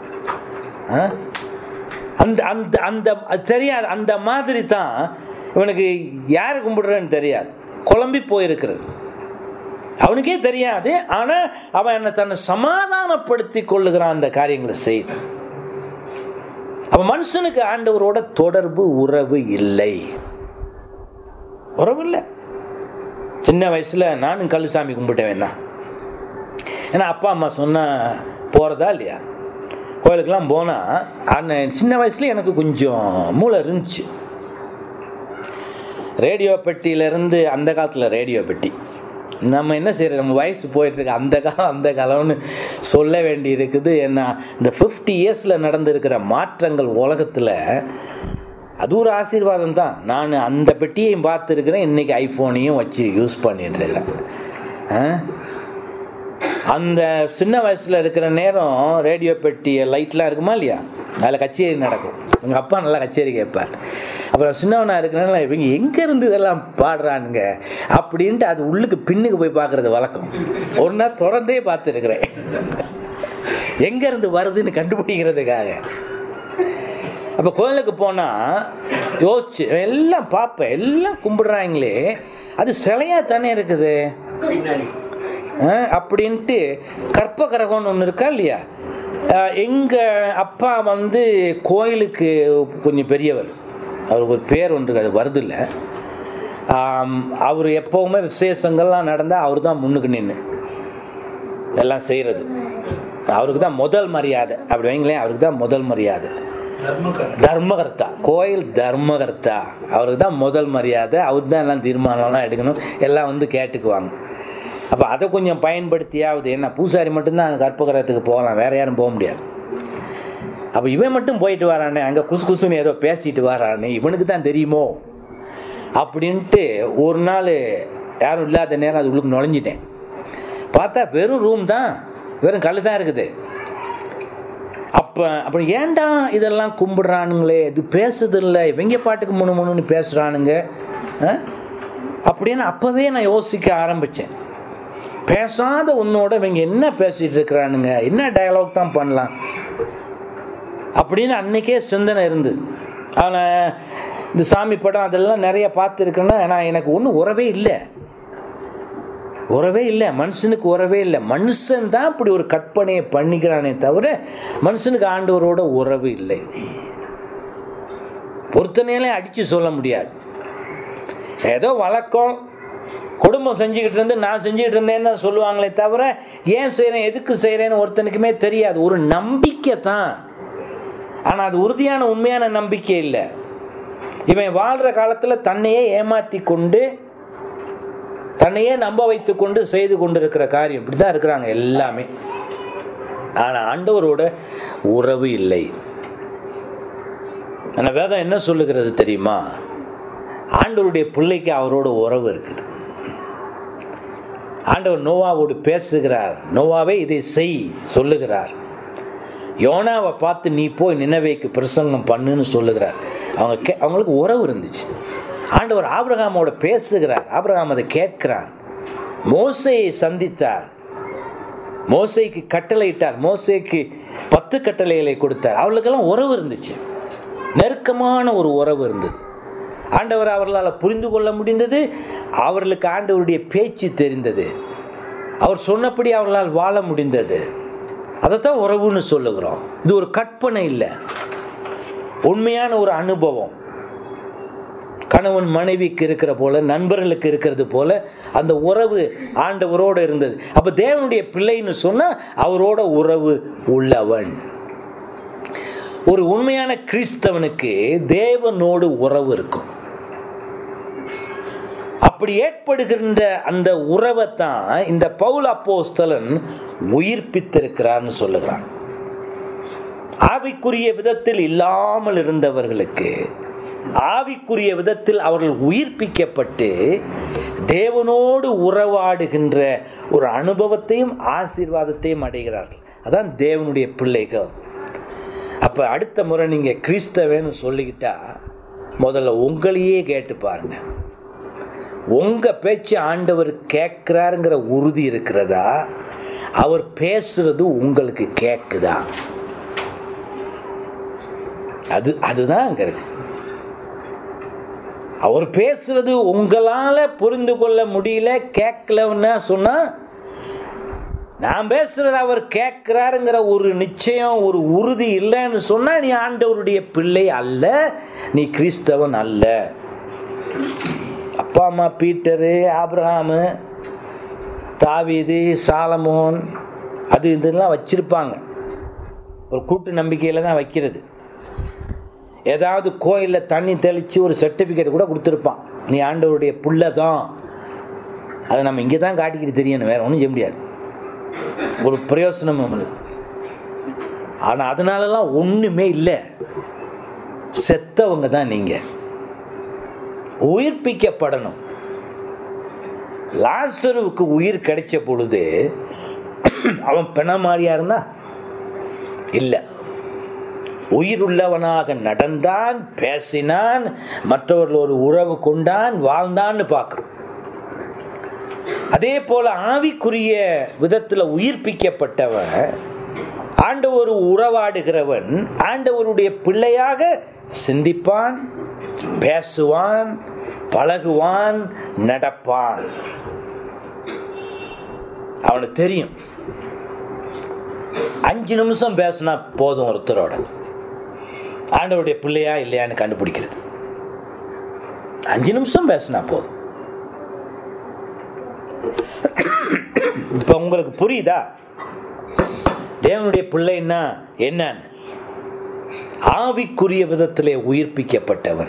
Speaker 1: அந்த அந்த அந்த தெரியாது. அந்த மாதிரி தான் இவனுக்கு யாரை கும்பிடுறன்னு தெரியாது, குழம்பி போயிருக்கிறது. அவனுக்கே தெரியாது. ஆனா அவன் என்ன தன்னை சமாதானப்படுத்தி கொள்ளுகிறான் அந்த காரியங்களை செய்து. அப்ப மனுஷனுக்கு ஆண்டவரோட தொடர்பு உறவு இல்லை. உறவு இல்லை. சின்ன வயசுல நானும் கல்லுசாமி கும்பிட்டேன் தான். ஏன்னா அப்பா அம்மா சொன்ன போறதா இல்லையா, கோயிலுக்கெல்லாம் போனா. அண்ணன் சின்ன வயசுல எனக்கு கொஞ்சம் மூளை இருந்துச்சு. ரேடியோ பெட்டியிலேருந்து, அந்த காலத்தில் ரேடியோ பெட்டி, நம்ம என்ன செய்யறது, நம்ம வயசு போயிட்டுருக்கு, அந்த காலம் அந்த காலம்னு சொல்ல வேண்டி இருக்குது. ஏன்னா இந்த ஃபிஃப்டி இயர்ஸில் நடந்திருக்கிற மாற்றங்கள் உலகத்தில் அது ஒரு ஆசீர்வாதம் தான். நான் அந்த பெட்டியையும் பார்த்துருக்கிறேன், இன்றைக்கி ஐஃபோனையும் வச்சு யூஸ் பண்ணிட்டுருக்கிறேன். அந்த சின்ன வயசில் இருக்கிற நேரம் ரேடியோ பெட்டி லைட்லாம் இருக்குமா இல்லையா, அதில் கச்சேரி நடக்கும். எங்கள் அப்பா நல்லா கச்சேரி கேட்பார். அப்புறம் சின்னவனாக இருக்கிறனால இவங்க எங்கேருந்து இதெல்லாம் பாடுறானுங்க அப்படின்ட்டு அது உள்ளுக்கு பின்னுக்கு போய் பார்க்குறது வழக்கம். ஒரு நாள் திறந்தே பார்த்துருக்குறேன், எங்கேருந்து வருதுன்னு கண்டுபிடிக்கிறதுக்காக. அப்போ கோயிலுக்கு போனால் யோசிச்சு எல்லாம் பார்ப்பேன், எல்லாம் கும்பிடுறாங்களே, அது சிலையாக தானே இருக்குது அப்படின்ட்டு. கற்பகிரகம்னு ஒன்று இருக்கா இல்லையா, எங்கள் அப்பா வந்து கோயிலுக்கு கொஞ்சம் பெரியவர், அவருக்கு ஒரு பேர் ஒன்று அது வருது இல்லை. அவர் எப்போவுமே விசேஷங்கள்லாம் நடந்தால் அவர் தான் முன்னுக்கு நின்று எல்லாம் செய்கிறது. அவருக்கு தான் முதல் மரியாதை அப்படி வைங்களேன். அவருக்கு தான் முதல் மரியாதை. தர்மகர்த்தா, கோயில் தர்மகர்த்தா, அவருக்கு தான் முதல் மரியாதை. அவர் தான் எல்லாம் தீர்மானம்லாம் எடுக்கணும், எல்லாம் வந்து கேட்டுக்குவாங்க. அப்போ அதை கொஞ்சம் பயன்படுத்தியாவது, என்ன பூசாரி மட்டும்தான் கற்பகிரகத்துக்கு போகலாம், வேற யாரும் போக முடியாது. அப்போ இவன் மட்டும் போயிட்டு வரானே, அங்கே குசு குசுன்னு ஏதோ பேசிட்டு வரானே, இவனுக்கு தான் தெரியுமோ அப்படின்ட்டு ஒரு நாள் யாரும் இல்லாத நேரம் அது உள்ளுக்கு நுழைஞ்சிட்டேன். பார்த்தா வெறும் ரூம் தான், வெறும் கல் தான் இருக்குது. அப்போ அப்புறம் ஏன்டா இதெல்லாம் கும்பிடுறானுங்களே, இது பேசுது இல்லை, இவங்க பாட்டுக்கு முன்னு முன்னு பேசுகிறானுங்க அப்படின்னு அப்போவே நான் யோசிக்க ஆரம்பித்தேன். பேசாத உன்னோட இவங்க என்ன பேசிட்டு இருக்கிறானுங்க, என்ன டயலாக் தான் பண்ணலாம் அப்படின்னு அன்னைக்கே சிந்தனை இருந்து. ஆனால் இந்த சாமி படம் அதெல்லாம் நிறைய பார்த்துருக்கேன்னா, நான் எனக்கு ஒன்றும் உறவே இல்லை, உறவே இல்லை, மனுஷனுக்கு உறவே இல்லை. மனுஷன் தான் இப்படி ஒரு கற்பனையை பண்ணிக்கிறானே தவிர மனுஷனுக்கு ஆண்டவரோட உறவு இல்லை. பொறுத்தனையிலே அடித்து சொல்ல முடியாது. ஏதோ வழக்கம், குடும்பம் செஞ்சுக்கிட்டு இருந்து நான் செஞ்சுக்கிட்டு இருந்தேன்னு சொல்லுவாங்களே தவிர ஏன் செய்கிறேன் எதுக்கு செய்கிறேன்னு ஒருத்தனுக்குமே தெரியாது. ஒரு நம்பிக்கை தான், ஆனால் அது உறுதியான உண்மையான நம்பிக்கை இல்லை. இவன் வாழ்கிற காலத்தில் தன்னையே ஏமாற்றி கொண்டு தன்னையே நம்ப வைத்து கொண்டு செய்து கொண்டு இருக்கிற காரியம் இப்படி தான் இருக்கிறாங்க எல்லாமே. ஆனால் ஆண்டவரோட உறவு இல்லை. ஆனால் வேதம் என்ன சொல்லுகிறது தெரியுமா, ஆண்டவருடைய பிள்ளைக்கு அவரோட உறவு இருக்குது. ஆண்டவர் நோவாவோடு பேசுகிறார், நோவாவே இதை செய் சொல்லுகிறார். யோனாவை பார்த்து நீ போய் நினவேக்கு பிரசங்கம் பண்ணுன்னு சொல்லுகிறார். அவங்க கே அவங்களுக்கு உறவு இருந்துச்சு. ஆண்டவர் ஆபிரகாமோட பேசுகிறார், ஆபிரகாம் அதை கேட்கிறார். மோசேயை சந்தித்தார், மோசேக்கு கட்டளையிட்டார், மோசேக்கு பத்து கட்டளைகளை கொடுத்தார். அவர்களுக்கெல்லாம் உறவு இருந்துச்சு, நெருக்கமான ஒரு உறவு இருந்தது. ஆண்டவர் அவர்களால் புரிந்து கொள்ள முடிந்தது, அவர்களுக்கு ஆண்டவருடைய பேச்சு தெரிந்தது, அவர் சொன்னபடி அவர்களால் வாழ முடிந்தது. அதைத்தான் உறவுன்னு சொல்லுகிறோம். இது ஒரு கற்பனை இல்லை, உண்மையான ஒரு அனுபவம். கணவன் மனைவிக்கு இருக்கிற போல, நண்பர்களுக்கு இருக்கிறது போல அந்த உறவு ஆண்டவரோடு இருந்தது. அப்ப தேவனுடைய பிள்ளைன்னு சொன்னா அவரோட உறவு உள்ளவன். ஒரு உண்மையான கிறிஸ்தவனுக்கு தேவனோடு உறவு இருக்கும். அப்படி ஏற்படுகின்ற அந்த உறவை தான் இந்த பவுல் அப்போஸ்தலன் உயிர்ப்பித்திருக்கிறார்னு சொல்லுகிறான். ஆவிக்குரிய விதத்தில் இல்லாமல் இருந்தவர்களுக்கு ஆவிக்குரிய விதத்தில் அவர்கள் உயிர்ப்பிக்கப்பட்டு தேவனோடு உறவாடுகின்ற ஒரு அனுபவத்தையும் ஆசீர்வாதத்தையும் அடைகிறார்கள். அதான் தேவனுடைய பிள்ளைகள். அப்ப அடுத்த முறை நீங்க கிறிஸ்தவன்னு சொல்லிக்கிட்டா முதல்ல உங்களையே கேட்டு பாருங்க, உங்க பேச்சு ஆண்டவர் கேட்கிறாருங்கிற உறுதி இருக்கிறதா? அவர் பேசுறது உங்களுக்கு கேட்குதா? அது அதுதான் அங்க இருக்கு. அவர் பேசுறது உங்களால புரிந்து கொள்ள முடியல, கேட்கலன்னா சொன்னா, நான் பேசுறது அவர் கேட்கிறாருங்கிற ஒரு நிச்சயம், ஒரு உறுதி இல்லைன்னு சொன்னா நீ ஆண்டவருடைய பிள்ளை அல்ல, நீ கிறிஸ்தவன் அல்ல. அப்பா அம்மா பீட்டரு, ஆபிரகாமு, தாவீது, சாலமோன் அது இதெல்லாம் வச்சிருப்பாங்க, ஒரு கூட்டு நம்பிக்கையில தான் வைக்கிறது. ஏதாவது கோயிலில் தண்ணி தெளித்து ஒரு சர்டிஃபிகேட் கூட கொடுத்துருப்பான், நீ ஆண்டவருடைய பிள்ளை தான். அதை நம்ம இங்கே தான் காட்டிக்கிட்டு தெரியணும், வேற ஒன்றும் செய்ய முடியாது, ஒரு பிரயோசனம் நம்மளுக்கு. ஆனால் அதனாலலாம் ஒன்றுமே இல்லை, செத்தவங்க தான் நீங்கள். உயிர்ப்பிக்கப்படணும். லாசருவுக்கு உயிர் கிடைச்ச பொழுது அவன் பிணமாரியா இருந்தா இல்லை, உயிருள்ளவனாக நடந்தான், பேசினான், மற்றவர்கள் ஒரு உறவு கொண்டான், வாழ்ந்தான்னு பார்க்கிறோம். அதே போல ஆவிக்குரிய விதத்தில் உயிர்ப்பிக்கப்பட்டவன், ஆண்டவர் உறவாடுகிறவன், ஆண்டவருடைய பிள்ளையாக சிந்திப்பான், பேசுவான், பழகுவான், நடப்பான். அவனுக்கு தெரியும், அஞ்சு நிமிஷம் பேசினா போதும் ஒருத்தரோட ஆண்டவருடைய பிள்ளையா இல்லையான்னு கண்டுபிடிக்கிறது. அஞ்சு நிமிஷம் பேசினா போதும். இப்ப உங்களுக்கு புரியுதா தேவனுடைய பிள்ளைன்னா என்னன்னு? ஆவிக்குரிய விதத்திலே உயிர்ப்பிக்கப்பட்டவன்,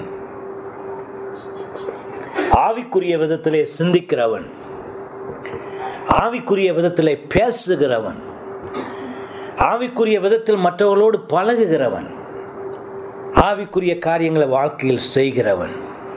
Speaker 1: ஆவிக்குரிய விதத்திலே சிந்திக்கிறவன், ஆவிக்குரிய விதத்திலே பேசுகிறவன், ஆவிக்குரிய விதத்தில் மற்றவர்களோடு பழகுகிறவன், ஆவிக்குரிய காரியங்களை வாழ்க்கையில் செய்கிறவன்,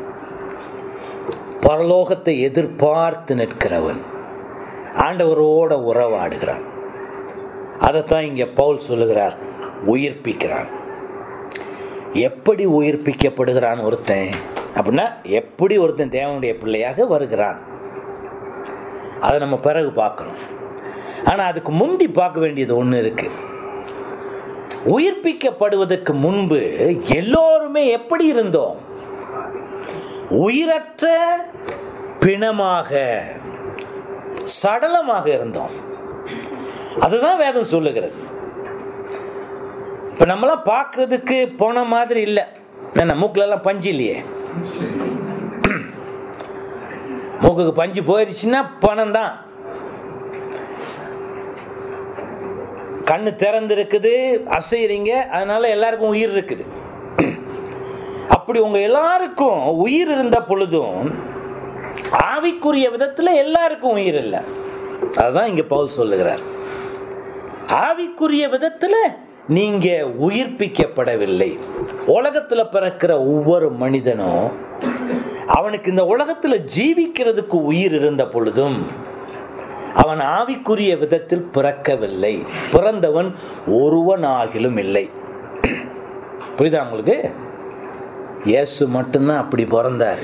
Speaker 1: பரலோகத்தை எதிர்பார்த்து நிற்கிறவன், ஆண்டவரோட உறவாடுகிறான். அதைத்தான் இங்க பவுல் சொல்லுகிறார், உயிர்ப்பிக்கிறான். எப்படி உயிர்ப்பிக்கப்படுகிறான் ஒருத்தன் அப்படின்னா, எப்படி ஒருத்தன் தேவனுடைய பிள்ளையாக வருகிறான் அதை நம்ம பிறகு பார்க்கணும். ஆனா அதுக்கு முந்தி பார்க்க வேண்டியது ஒண்ணு இருக்கு. உயிர்ப்பிக்கப்படுவதற்கு முன்பு எல்லோருமே எப்படி இருந்தோம்? உயிரற்ற பிணமாக, சடலமாக இருந்தோம். அதுதான் வேதம் சொல்லுகிறது. இப்ப நம்மளாம் பார்க்கறதுக்கு போன மாதிரி இல்லை. என்ன மூக்குல எல்லாம் பஞ்சு இல்லையே, மூக்குக்கு பஞ்சு போயிடுச்சுன்னா பணம் தான். கண்ணு திறந்து இருக்குது, அசைறீங்க, அதனால எல்லாருக்கும் உயிர் இருக்குது. அப்படி உங்க எல்லாருக்கும் உயிர் இருந்த பொழுதும் ஆவிக்குரிய விதத்துல எல்லாருக்கும் உயிர் இல்லை. அதுதான் இங்க பவுல் சொல்லுகிறார். ஆவிக்குரிய விதத்துல நீங்க உயிர்ப்பிக்கப்படவில்லை. உலகத்துல பிறக்கிற ஒவ்வொரு மனிதனும் அவனுக்கு இந்த உலகத்துல ஜீவிக்கிறதுக்கு உயிர் இருந்த பொழுதும் அவன் ஆவிக்குரிய விதத்தில் பிறக்கவில்லை, பிறந்தவன் ஒருவனாகிலும் இல்லை. புரியுதா உங்களுக்கு? இயேசு மட்டும்தான் அப்படி பிறந்தாரு.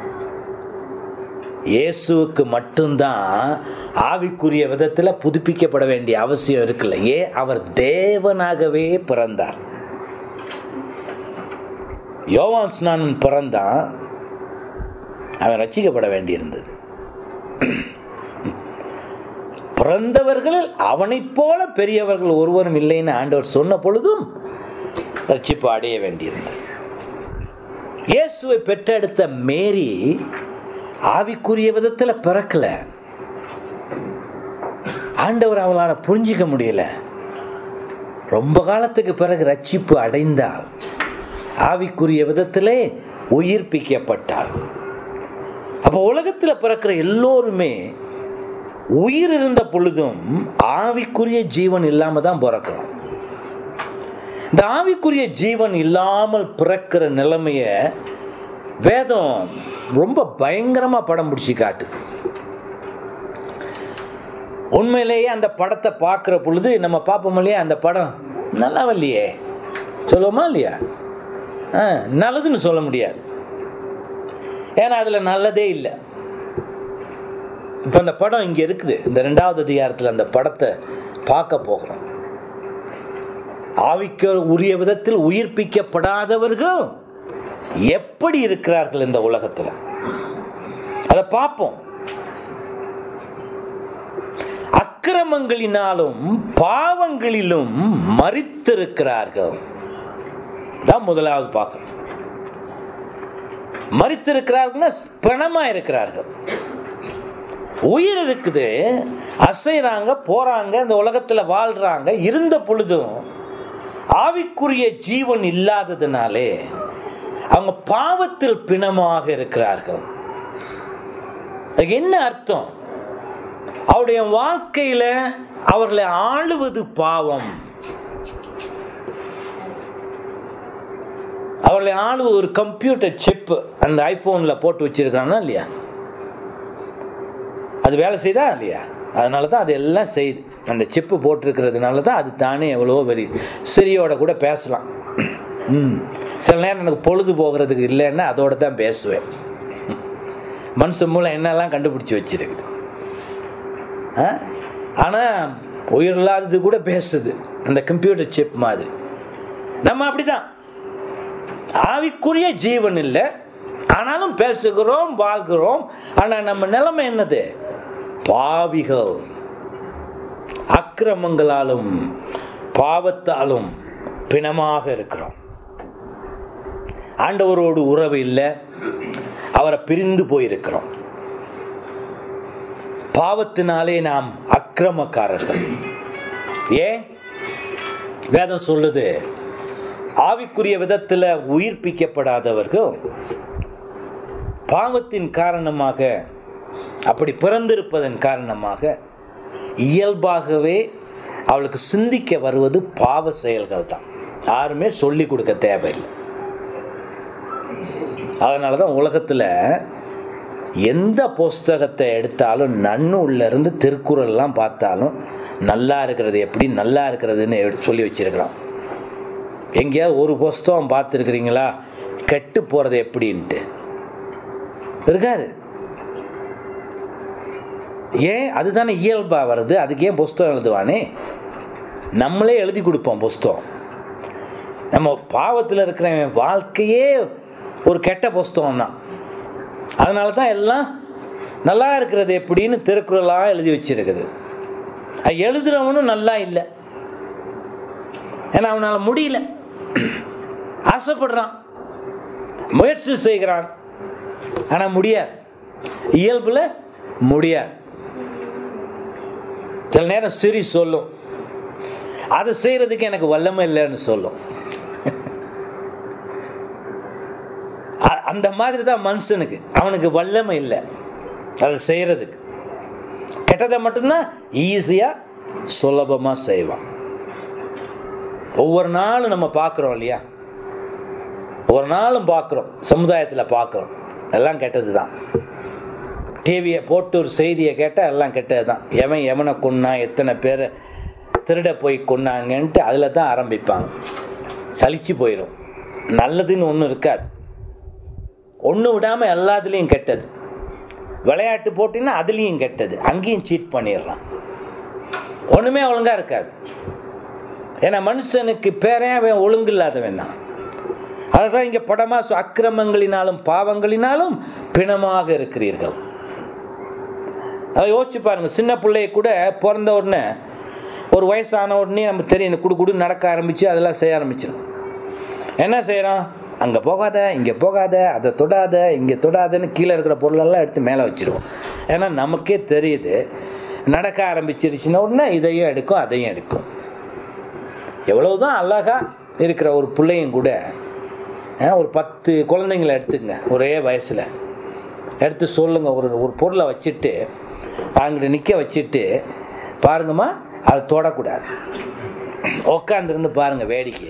Speaker 1: இயேசுவுக்கு மட்டும்தான் ஆவிக்குரிய விதத்துல புதுப்பிக்கப்பட வேண்டிய அவசியம் இருக்குல்ல. ஏன்? அவர் தேவனாகவே பிறந்தார். யோவான் ஸ்நானன் பிறந்தான், அவன் ரட்சிக்கப்பட வேண்டியிருந்தது. பிறந்தவர்களில் அவனை போல பெரியவர்கள் ஒருவரும் இல்லைன்னு ஆண்டவர் சொன்ன பொழுதும் ரட்சிப்பு அடைய வேண்டியிருந்தது. இயேசுவை பெற்றெடுத்த மேரி ஆவிக்குரிய விதத்துல பிறக்கல. ஆண்டவர் அவளால புரிஞ்சிக்க முடியல. ரொம்ப காலத்துக்கு பிறகு ரட்சிப்பு அடைந்தாள், ஆவிக்குரிய விதத்திலே உயிர்ப்பிக்கப்பட்டாள். அப்ப உலகத்துல பிறக்கிற எல்லோருமே உயிர் இருந்த பொழுதும் ஆவிக்குரிய ஜீவன் இல்லாம தான் பிறக்கிறோம். இந்த ஆவிக்குரிய ஜீவன் இல்லாமல் பிறக்கிற நிலைமைய வேதம் ரொம்ப பயங்கரமா படம் பிடிச்சி காட்டு. உண்மையிலேயே அந்த படத்தை பார்க்கிற பொழுது நம்ம பார்ப்போம் இல்லையா, அந்த படம் நல்லா இல்லையே சொல்லுவோமா இல்லையா? நல்லதுன்னு சொல்ல முடியாது, ஏன்னா அதுல நல்லதே இல்லை. இப்ப அந்த படம் இங்க இருக்குது. இந்த இரண்டாவது அதிகாரத்தில் அந்த படத்தை பார்க்க போகிறோம். ஆவிக்கு உரிய விதத்தில் உயிர்ப்பிக்கப்படாதவர்கள் எப்படி இருக்கிறார்கள் இந்த உலகத்தில், அதை பார்ப்போம். அக்கிரமங்களினாலும் பாவங்களிலும் மரித்திருக்கிறார்கள். முதலாவது பார்க்கணும். மரித்திருக்கிறார்கள், பிணமா இருக்கிறார்கள். உயிர் இருக்குது, அசைறாங்க, போறாங்க, இந்த உலகத்துல வாழ்றாங்க. இருந்த பொழுதும் ஆவிக்குரிய ஜீவன் இல்லாததுனாலே அவங்க பாவத்தில் பிணமாக இருக்கிறார்கள். என்ன அர்த்தம்? அவருடைய வாழ்க்கையில அவர்களை ஆளுவது பாவம். அவர்களை ஆளுவது ஒரு கம்ப்யூட்டர் சிப் அந்த ஐபோன்ல போட்டு வச்சிருக்கானா இல்லையா, அது வேலை செய்தா இல்லையா? அதனாலதான் அது எல்லாம் செய்யுது. அந்த சிப்பு போட்டிருக்கிறதுனால தான் அது தானே எவ்வளவோ பெரிய சிறியோட கூட பேசலாம். சில நேரம் எனக்கு பொழுது போகிறதுக்கு இல்லைன்னா அதோட தான் பேசுவேன். மனுஷன் மூலம் என்னெல்லாம் கண்டுபிடிச்சி வச்சிருக்குது. ஆனா உயிர் இல்லாதது கூட பேசுது, அந்த கம்ப்யூட்டர் சிப் மாதிரி. நம்ம அப்படிதான், ஆவிக்குரிய ஜீவன் இல்லை, ஆனாலும் பேசுகிறோம், வாழ்கிறோம். ஆனா நம்ம நிலைமை என்னது? பாவிகள், அக்கிரமங்களாலும் பாவத்தாலும் பிணமாக இருக்கிறோம். ஆண்டவரோடு உறவு இல்லை, அவரை பிரிந்து போயிருக்கிறோம். பாவத்தினாலே நாம் அக்கிரமக்காரர்கள். ஏன்? வேதம் சொல்லுது, ஆவிக்குரிய விதத்துல உயிர்ப்பிக்கப்படாதவர்கள் பாவத்தின் காரணமாக, அப்படி பிறந்திருப்பதன் காரணமாக இயல்பாகவே அவளுக்கு சிந்திக்க வருவது பாவ செயல்கள் தான். யாருமே சொல்லி கொடுக்க தேவையில்லை. அதனாலதான் உலகத்துல எந்த புஸ்தகத்தை எடுத்தாலும், நன்னூல்ல இருந்து திருக்குறள் எல்லாம் பார்த்தாலும் நல்லா இருக்கிறது எப்படி, நல்லா இருக்கிறதுன்னு சொல்லி வச்சிருக்கலாம். எங்கேயாவது ஒரு புஸ்தகம் பார்த்துருக்கிறீங்களா கெட்டு போறது எப்படின்ட்டு? இருக்காது. ஏன்? அதுதானே இயல்பா வருது. அதுக்கு ஏன் புஸ்தகம் எழுதுவானே? நம்மளே எழுதி கொடுப்போம் புஸ்தகம். நம்ம பாவத்தில் இருக்கிற வாழ்க்கையே ஒரு கெட்ட புஸ்தகம் தான். அதனால தான் எல்லாம் நல்லா இருக்கிறது எப்படின்னு திருக்குறளா எழுதி வச்சிருக்குது. அது எழுதுறவனும் நல்லா இல்லை, ஏன்னா அவனால முடியல. ஆசைப்படுறான், முயற்சி செய்கிறான், ஆனா முடியாது. இயல்புல முடியாது. சில நேரம் சிரி சொல்லும், அதை செய்யறதுக்கு எனக்கு வல்லமை இல்லைன்னு சொல்லும். அந்த மாதிரி தான் மனுஷனுக்கு, அவனுக்கு வல்லமை இல்லை அதை செய்யறதுக்கு. கெட்டதை மட்டும்தான் ஈஸியா சுலபமா செய்வான். ஒவ்வொரு நாளும் நம்ம பார்க்கிறோம் இல்லையா, ஒவ்வொரு நாளும் பார்க்கிறோம், சமுதாயத்தில் பார்க்கிறோம், எல்லாம் கெட்டது தான். டிவியை போட்டு ஒரு செய்தியை கேட்டால் எல்லாம் கெட்டது தான். எவன் எவனை கொன்னா, எத்தனை பேரை திருட போய் கொன்னாங்கன்ட்டு அதில் தான் ஆரம்பிப்பாங்க. சலிச்சு போயிடும். நல்லதுன்னு ஒன்றும் இருக்காது. ஒன்று விடாமல் எல்லாத்துலேயும் கெட்டது. விளையாட்டு போட்டின்னா அதுலேயும் கெட்டது, அங்கேயும் சீட் பண்ணிடலாம். ஒன்றுமே ஒழுங்காக இருக்காது. ஏன்னா மனுஷனுக்கு பேரே அவன் ஒழுங்கு இல்லாதவன் தான். அதுதான் இங்கே படமா, அக்கிரமங்களினாலும் பாவங்களினாலும் பிணமாக இருக்கிறீர்கள். அதை யோசிச்சு பாருங்க. சின்ன பிள்ளைய கூட பிறந்த உடனே, ஒரு வயசான உடனே நம்ம தெரியும், இந்த குடு குடு நடக்க ஆரம்பிச்சு அதெல்லாம் செய்ய ஆரம்பிச்சிடும். என்ன செய்யறோம்? அங்கே போகாத, இங்கே போகாத, அதை தொடாத, இங்கே தொடாதன்னு கீழே இருக்கிற பொருளெல்லாம் எடுத்து மேலே வச்சிருவோம். ஏன்னா நமக்கே தெரியுது நடக்க ஆரம்பிச்சிருச்சுன்னா உடனே இதையும் எடுக்கும் அதையும் எடுக்கும். எவ்வளவுதான் அழகா இருக்கிற ஒரு பிள்ளையும் கூட, ஒரு பத்து குழந்தைங்களை எடுத்துங்க, ஒரே வயசில் எடுத்து சொல்லுங்க, ஒரு ஒரு பொருளை வச்சுட்டு அங்கிட்ட நிற்க வச்சுட்டு பாருங்கம்மா, அதை தொடக்கூடாது, உட்காந்துருந்து பாருங்க வேடிக்கைய.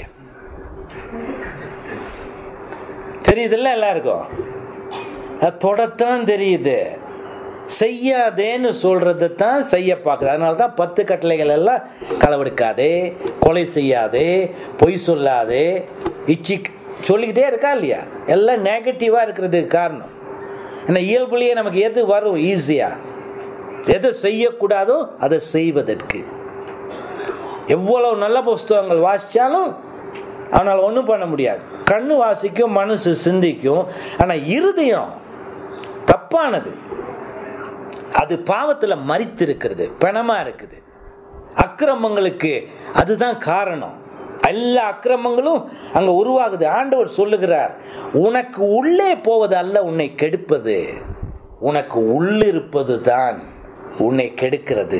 Speaker 1: தெரியுதுல்ல எல்லாருக்கும்? அது தொடத்தான் தெரியுது, செய்யாதேன்னு சொல்றது தான் செய்ய பார்க்குது. அதனால தான் பத்து கட்டளைகள் எல்லாம் களவெடுக்காதே, கொலை செய்யாதே, பொய் சொல்லாதே, இச்சி சொல்லிக்கிட்டே இருக்கா இல்லையா? எல்லாம் நெகட்டிவாக இருக்கிறதுக்கு காரணம் என்ன? இயல்புலேயே நமக்கு எது வரும் ஈஸியா, எதை செய்யக்கூடாதோ அதை செய்வதற்கு. எவ்வளவு நல்ல புஸ்தகங்கள் வாசித்தாலும் அவனால் ஒன்றும் பண்ண முடியாது. கண்ணு வாசிக்கும், மனசு சிந்திக்கும், ஆனால் இருதயம் தப்பானது. அது பாவத்தில் மரித்து இருக்கிறது, பிணமா இருக்குது. அக்கிரமங்களுக்கு அதுதான் காரணம். எல்லா அக்கிரமங்களும் அங்க உருவாகுது. ஆண்டவர் சொல்லுகிறார், உனக்கு உள்ளே போவது அல்ல உன்னை கெடுப்பது, உனக்கு உள்ளிருப்பது தான் உன்னை கெடுக்கிறது.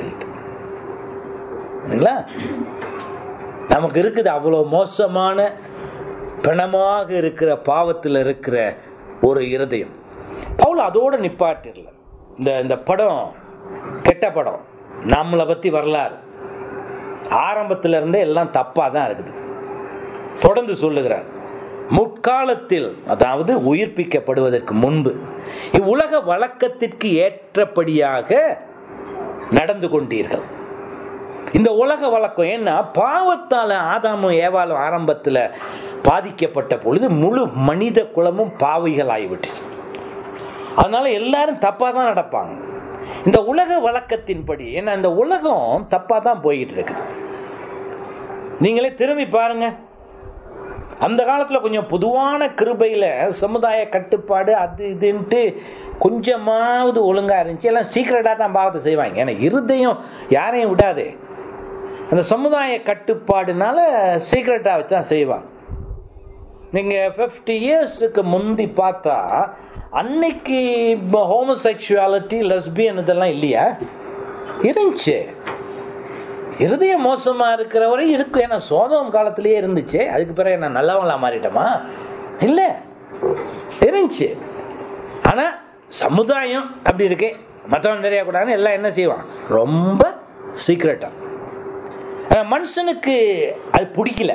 Speaker 1: நமக்கு இருக்குது அவ்வளோ மோசமான பிணமாக இருக்கிற பாவத்தில் இருக்கிற ஒரு இருதயம். பவுல் அதோட நிப்பாட்டிடல. இந்த இந்த படம் கெட்ட படம், நம்மளை பற்றி வரலாறு ஆரம்பத்தில் இருந்தே எல்லாம் தப்பாக தான் இருக்குது. தொடர்ந்து சொல்லுகிறார், முற்காலத்தில், அதாவது உயிர்ப்பிக்கப்படுவதற்கு முன்பு, இவ்வுலக வழக்கத்திற்கு ஏற்றபடியாக நடந்து கொண்டீர்கள். இந்த உலக வழக்கம் என்ன? பாவத்தால் ஆதாமும் ஏவாளும் ஆரம்பத்தில் பாதிக்கப்பட்ட பொழுது முழு மனித குலமும் பாவிகள் ஆகிவிட்டுச்சு. அதனால எல்லாரும் தப்பாக தான் நடப்பாங்க. இந்த உலக வழக்கத்தின்படி, ஏன்னா இந்த உலகம் தப்பாக தான் போய்கிட்டு இருக்குது. நீங்களே திரும்பி பாருங்க. அந்த காலத்தில் கொஞ்சம் பொதுவான கிருபையில் சமுதாய கட்டுப்பாடு அது இதுன்ட்டு கொஞ்சமாவது ஒழுங்காக இருந்துச்சு. எல்லாம் சீக்கிரட்டாக தான் பாவத்தை செய்வாங்க. ஏன்னா இருதயம் யாரையும் விடாது. அந்த சமுதாய கட்டுப்பாடுனால சீக்கிரட்டாக வச்சு தான் செய்வாங்க. நீங்கள் ஃபிஃப்டி இயர்ஸுக்கு முந்தி பார்த்தா அன்னைக்கு ஹோமோசெக்சுவாலிட்டி, லெஸ்பியன் இதெல்லாம் இல்லையா? இருந்துச்சு. இருதயம் மோசமாக இருக்கிறவரை இருக்கும். ஏன்னா சோதம் காலத்திலேயே இருந்துச்சு. அதுக்கு பிறகு என்ன நல்லவங்களா மாறிட்டோமா? இல்லை, இருந்துச்சு. ஆனால் சமுதாயம் அப்படி இருக்கு, மற்றவன் தெரியக்கூடாதுன்னு எல்லாம் என்ன செய்வான், ரொம்ப சீக்கிரட்டாக. மனுஷனுக்கு அது பிடிக்கல,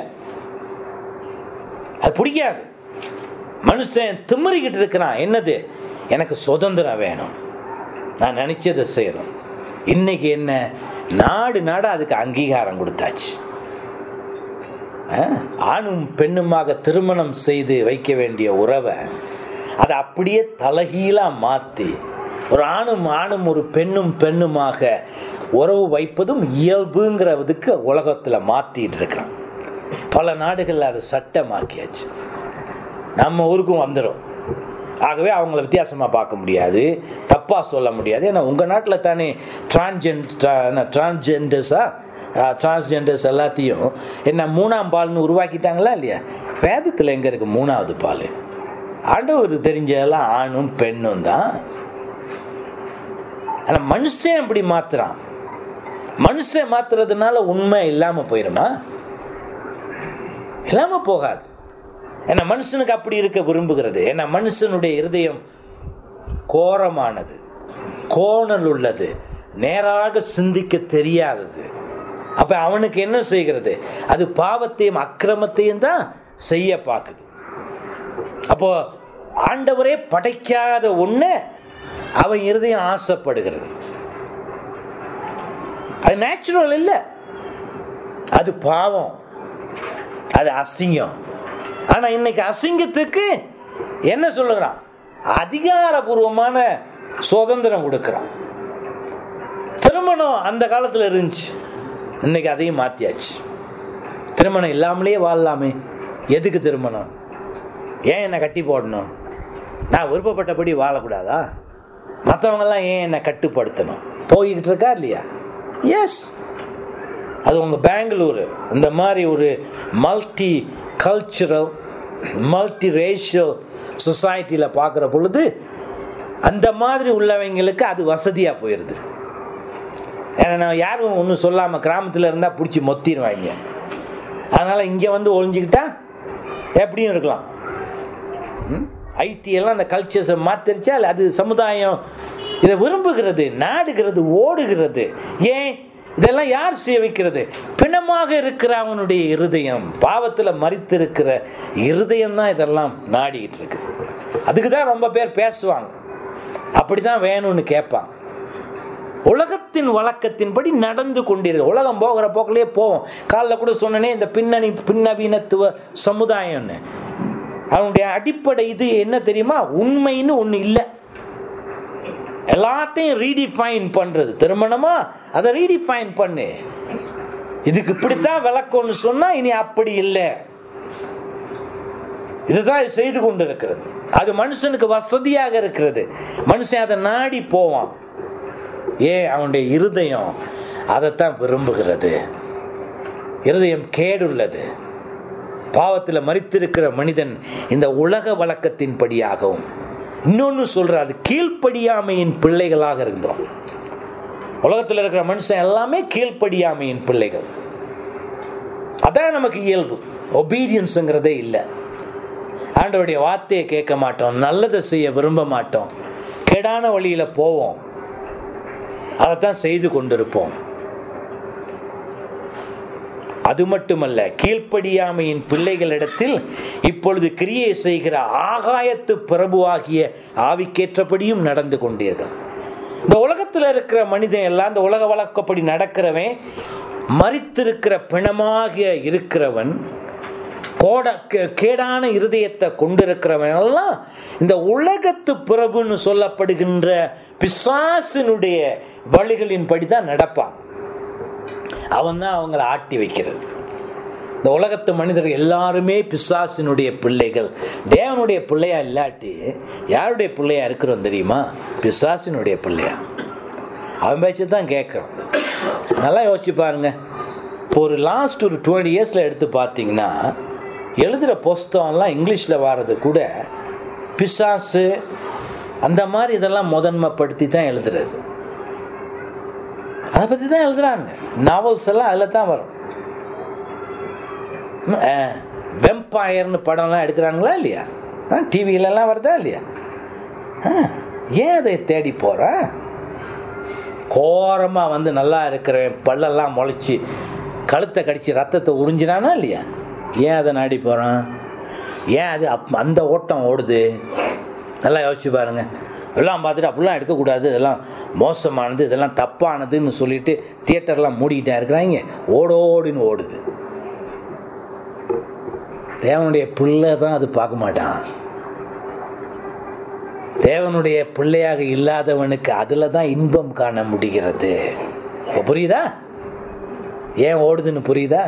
Speaker 1: அது பிடிக்காது. மனுஷன் திமிரிக்கிட்டு இருக்கிறான். என்னது? எனக்கு சுதந்திரம் வேணும், நான் நினைச்சதை செய்யணும். இன்னைக்கு என்ன, நாடு நாடு அதுக்கு அங்கீகாரம் கொடுத்தாச்சு. ஆணும் பெண்ணுமாக திருமணம் செய்து வைக்க வேண்டிய உறவை அதை அப்படியே தலைகீழா மாற்றி, ஒரு ஆணும் ஆணும் ஒரு பெண்ணும் பெண்ணுமாக உறவு வைப்பதும் இயல்புங்கிறதுக்கு உலகத்தில் மாற்றிட்டு இருக்கிறான். பல நாடுகளில் அதை சட்டமாக்கியாச்சு. நம்ம ஊருக்கும் வந்துடும். ஆகவே அவங்கள வித்தியாசமாக பார்க்க முடியாது, தப்பாக சொல்ல முடியாது. ஏன்னா உங்கள் நாட்டில் தானே டிரான்ஜென் டிரான்ஸ்ஜெண்டர்ஸா டிரான்ஸ்ஜெண்டர்ஸ் எல்லாத்தையும் என்ன மூணாம் பால்னு உருவாக்கிட்டாங்களா இல்லையா? வேதத்தில் எங்கே இருக்குது மூணாவது பால்? ஆண்டவருக்கு தெரிஞ்சதெல்லாம் ஆணும் பெண்ணும் தான். ஆனால் மனுஷன் அப்படி மாத்துறான். மனுஷன் மாத்துறதுனால உண்மை இல்லாமல் போயிடுமா? இல்லாமல் போகாது. ஏன்னா மனுஷனுக்கு அப்படி இருக்க விரும்புகிறது. ஏன்னா மனுஷனுடைய இருதயம் கோரமானது, கோணல் உள்ளது, நேராக சிந்திக்க தெரியாதது. அப்ப அவனுக்கு என்ன செய்கிறது? அது பாவத்தையும் அக்கிரமத்தையும் தான் செய்ய பார்க்குது. அப்போ ஆண்டவரே படைக்காத ஒண்ணு அவன் இருதயம் ஆசைப்படுகிறது. அது நேச்சுரல் இல்லை, அது பாவம், அது அசிங்கம். ஆனா இன்னைக்கு அசிங்கத்துக்கு என்ன சொல்லுகிறான்? அதிகாரபூர்வமான சுதந்திரம் கொடுக்கிறான். திருமணம் அந்த காலத்தில் இருந்துச்சு, இன்னைக்கு அதையும் மாத்தியாச்சு. திருமணம் இல்லாமலே வாழலாமே. எதுக்கு திருமணம்? ஏன் என்னை கட்டி போடணும்? நான் விருப்பப்பட்டபடி வாழக்கூடாதா? மற்றவங்கெல்லாம் ஏன் என்னை கட்டுப்படுத்தணும்? போய்கிட்டு இருக்கா இல்லையா? எஸ், அது உங்கள் பெங்களூரு இந்த மாதிரி ஒரு மல்டி கல்ச்சுரல் மல்டி ரேஷியல் சொசைட்டியில் பார்க்குற பொழுது அந்த மாதிரி உள்ளவங்களுக்கு அது வசதியாக போயிடுது. ஏன்னா நான் யாரும் ஒன்றும் சொல்லாமல் கிராமத்தில் இருந்தால் பிடிச்சி மொத்திடுவாங்க. அதனால் இங்கே வந்து ஒழிஞ்சிக்கிட்டா எப்படியும் இருக்கலாம். ஐடி எல்லாம் அந்த கல்ச்சர்ஸை மாற்றிருச்சா இல்லை? அது சமுதாயம் இதை விரும்புகிறது, நாடுகிறது, ஓடுகிறது. ஏன்? இதெல்லாம் யார் சேவிக்கிறது? பிணமாக இருக்கிற அவனுடைய இருதயம், பாவத்தில் மரித்திருக்கிற இருதயம் தான் இதெல்லாம் நாடிட்டு இருக்கு. அதுக்கு தான் ரொம்ப பேர் பேசுவாங்க, அப்படிதான் வேணும்னு கேட்பாங்க. உலகத்தின் வழக்கத்தின்படி நடந்து கொண்டிருக்கு. உலகம் போகிற போக்கிலே போவோம். காலைல கூட சொன்னனே, இந்த பின்னணி பின்னவீனத்துவ சமுதாயம்னு. அவனுடைய அடிப்படை இது என்ன தெரியுமா? உண்மைன்னு ஒண்ணு இல்லை, எல்லாத்தையும் ரீடிஃபைன் பண்றது. திருமணமா, அதை ரீடிஃபைன் பண்ணு, இதுக்கு இப்படித்தான் விளக்கம்னு சொன்னா இனி அப்படி இல்லை, இதுதான் செய்து கொண்டு இருக்கிறது. அது மனுஷனுக்கு வசதியாக இருக்கிறது, மனுஷன் அதை நாடி போவான். ஏன்? அவனுடைய இருதயம் அதைத்தான் விரும்புகிறது. இருதயம் கேடுள்ளது. பாவத்தில் மரித்திருக்கிற மனிதன் இந்த உலக வழக்கத்தின் படியாகவும், இன்னொன்னு சொல்ற, அது கீழ்ப்படியாமையின் பிள்ளைகளாக இருந்தோம். உலகத்தில் இருக்கிற மனுஷன் எல்லாமே கீழ்ப்படியாமையின் பிள்ளைகள். அதான் நமக்கு இயல்பு. ஒபீடியன்ஸ்ங்கிறதே இல்லை. ஆண்டவருடைய வார்த்தையை கேட்க மாட்டோம், நல்லதை செய்ய விரும்ப மாட்டோம், கேடான வழியில போவோம், அதைத்தான் செய்து கொண்டிருப்போம். அது மட்டுமல்ல, கீழ்ப்படியாமையின் பிள்ளைகளிடத்தில் இப்பொழுது கிரியை செய்கிற ஆகாயத்து பிரபுவாகிய ஆவிக்கேற்றபடியும் நடந்து கொண்டீர்கள். இந்த உலகத்தில் இருக்கிற மனிதன் எல்லாம், இந்த உலக வழக்கப்படி நடக்கிறவன், மரித்திருக்கிற பிணமாக இருக்கிறவன், கோட கேடான இருதயத்தை கொண்டிருக்கிறவன் எல்லாம் இந்த உலகத்து பிரபுன்னு சொல்லப்படுகின்ற பிசாசினுடைய வழிகளின் படிதான் நடப்பான். அவன் தான் அவங்களை ஆட்டி வைக்கிறது. இந்த உலகத்து மனிதர்கள் எல்லாருமே பிசாசினுடைய பிள்ளைகள். தேவனுடைய பிள்ளையா இல்லாட்டி யாருடைய பிள்ளையா இருக்கிறோம் தெரியுமா? பிசாசினுடைய பிள்ளையா. அவன் பேச்சு தான் கேட்கிறோம். நல்லா யோசிச்சு பாருங்க. இப்போ ஒரு லாஸ்ட் ஒரு டுவெண்ட்டி இயர்ஸ்ல எடுத்து பார்த்தீங்கன்னா, எழுதுகிற புஸ்தகம்லாம் இங்கிலீஷில் வர்றது கூட பிசாசு அந்த மாதிரி இதெல்லாம் முதன்மைப்படுத்தி தான் எழுதுறது. அதை பற்றி தான் எழுதுறாங்க. நாவல்ஸ் எல்லாம் அதில் தான் வரும். வெம்பயர்னு படம்லாம் எடுக்கிறாங்களா இல்லையா? டிவியிலலாம் வருதா இல்லையா? ஏன் அதை தேடி போகிற? கோரமாக வந்து நல்லா இருக்கிறவன் பல்லெல்லாம் முளைச்சி கழுத்தை கடிச்சு ரத்தத்தை உறிஞ்சினானா இல்லையா? ஏன் அதை நாடி போகிறான்? ஏன் அது அப் அந்த ஓட்டம் ஓடுது? நல்லா யோசிச்சு பாருங்க. எல்லாம் பார்த்துட்டு அப்படிலாம் எடுக்கக்கூடாது, இதெல்லாம் மோசமானது, இதெல்லாம் தப்பானதுன்னு சொல்லிட்டு தியேட்டர்லாம் மூடிக்கிட்டே இருக்கிறாங்க. ஓடோடின்னு ஓடுது. தேவனுடைய பிள்ளை தான் அது பார்க்க மாட்டான். தேவனுடைய பிள்ளையாக இல்லாதவனுக்கு அதில் தான் இன்பம் காண முடிகிறது. புரியுதா? ஏன் ஓடுதுன்னு புரியுதா?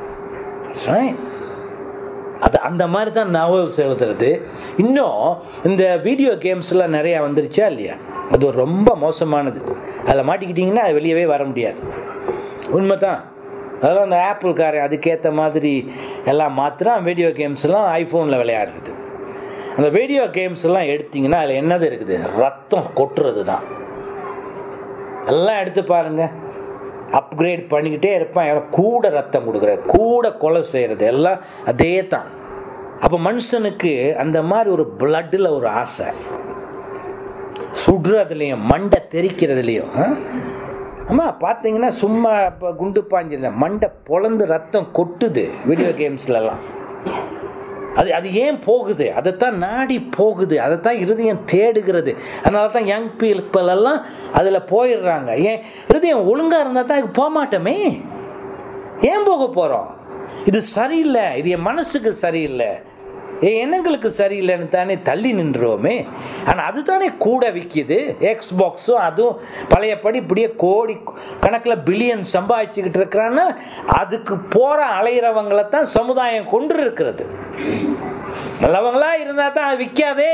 Speaker 1: அது அந்த மாதிரி தான் நாவல்ஸ் எழுதுறது. இன்னும் இந்த வீடியோ கேம்ஸ்லாம் நிறையா வந்துருச்சா இல்லையா? அது ஒரு ரொம்ப மோசமானது. அதில் மாட்டிக்கிட்டிங்கன்னா அது வெளியவே வர முடியாது. உண்மை தான். அதெல்லாம் அந்த ஆப்பிள்காரன் அதுக்கேற்ற மாதிரி எல்லாம் மாத்திரம் வீடியோ கேம்ஸ்லாம் ஐஃபோனில் விளையாடுறது. அந்த வீடியோ கேம்ஸ் எல்லாம் எடுத்திங்கன்னா அதில் என்னது இருக்குது? ரத்தம் கொட்டுறது தான். எல்லாம் எடுத்து பாருங்க. அப்கிரேட் பண்ணிக்கிட்டே இருப்பான். கூட ரத்தம் கொடுக்குற, கூட கொலை செய்கிறது எல்லாம் அதே தான். அப்போ மனுஷனுக்கு அந்த மாதிரி ஒரு பிளட்டில் ஒரு ஆசை, சுடுறதுலையும் மண்டை தெரிக்கிறதுலையும். ஆமா பார்த்தீங்கன்னா சும்மா இப்போ குண்டு பாஞ்சிருந்த மண்டை பொழந்து ரத்தம் கொட்டுது வீடியோ கேம்ஸ்லலாம். அது அது ஏன் போகுது? அதைத்தான் நாடி போகுது, அதைத்தான் இருதயம் தேடுகிறது. அதனால தான் யங் பீப்புள் எல்லாம் அதில் போயிடுறாங்க. ஏன்? இருதயம் ஒழுங்காக இருந்தால் தான் இதுக்கு போக மாட்டோமே. ஏன் போக போகிறோம்? இது சரியில்லை, இது என் மனசுக்கு சரியில்லை, என் எண்ணங்களுக்கு சரியில்லைன்னு தானே தள்ளி நின்றுவோமே. ஆனால் அதுதானே கூட விற்கிது. எக்ஸ் பாக்ஸும் அதுவும் பழையபடி இப்படியே கோடி கணக்கில் பில்லியன் சம்பாதிச்சுக்கிட்டு இருக்கிறான்னா அதுக்கு போகிற அலையிறவங்களை தான் சமுதாயம் கொண்டு இருக்கிறது. நல்லவங்களா இருந்தால் தான் அது விற்காதே.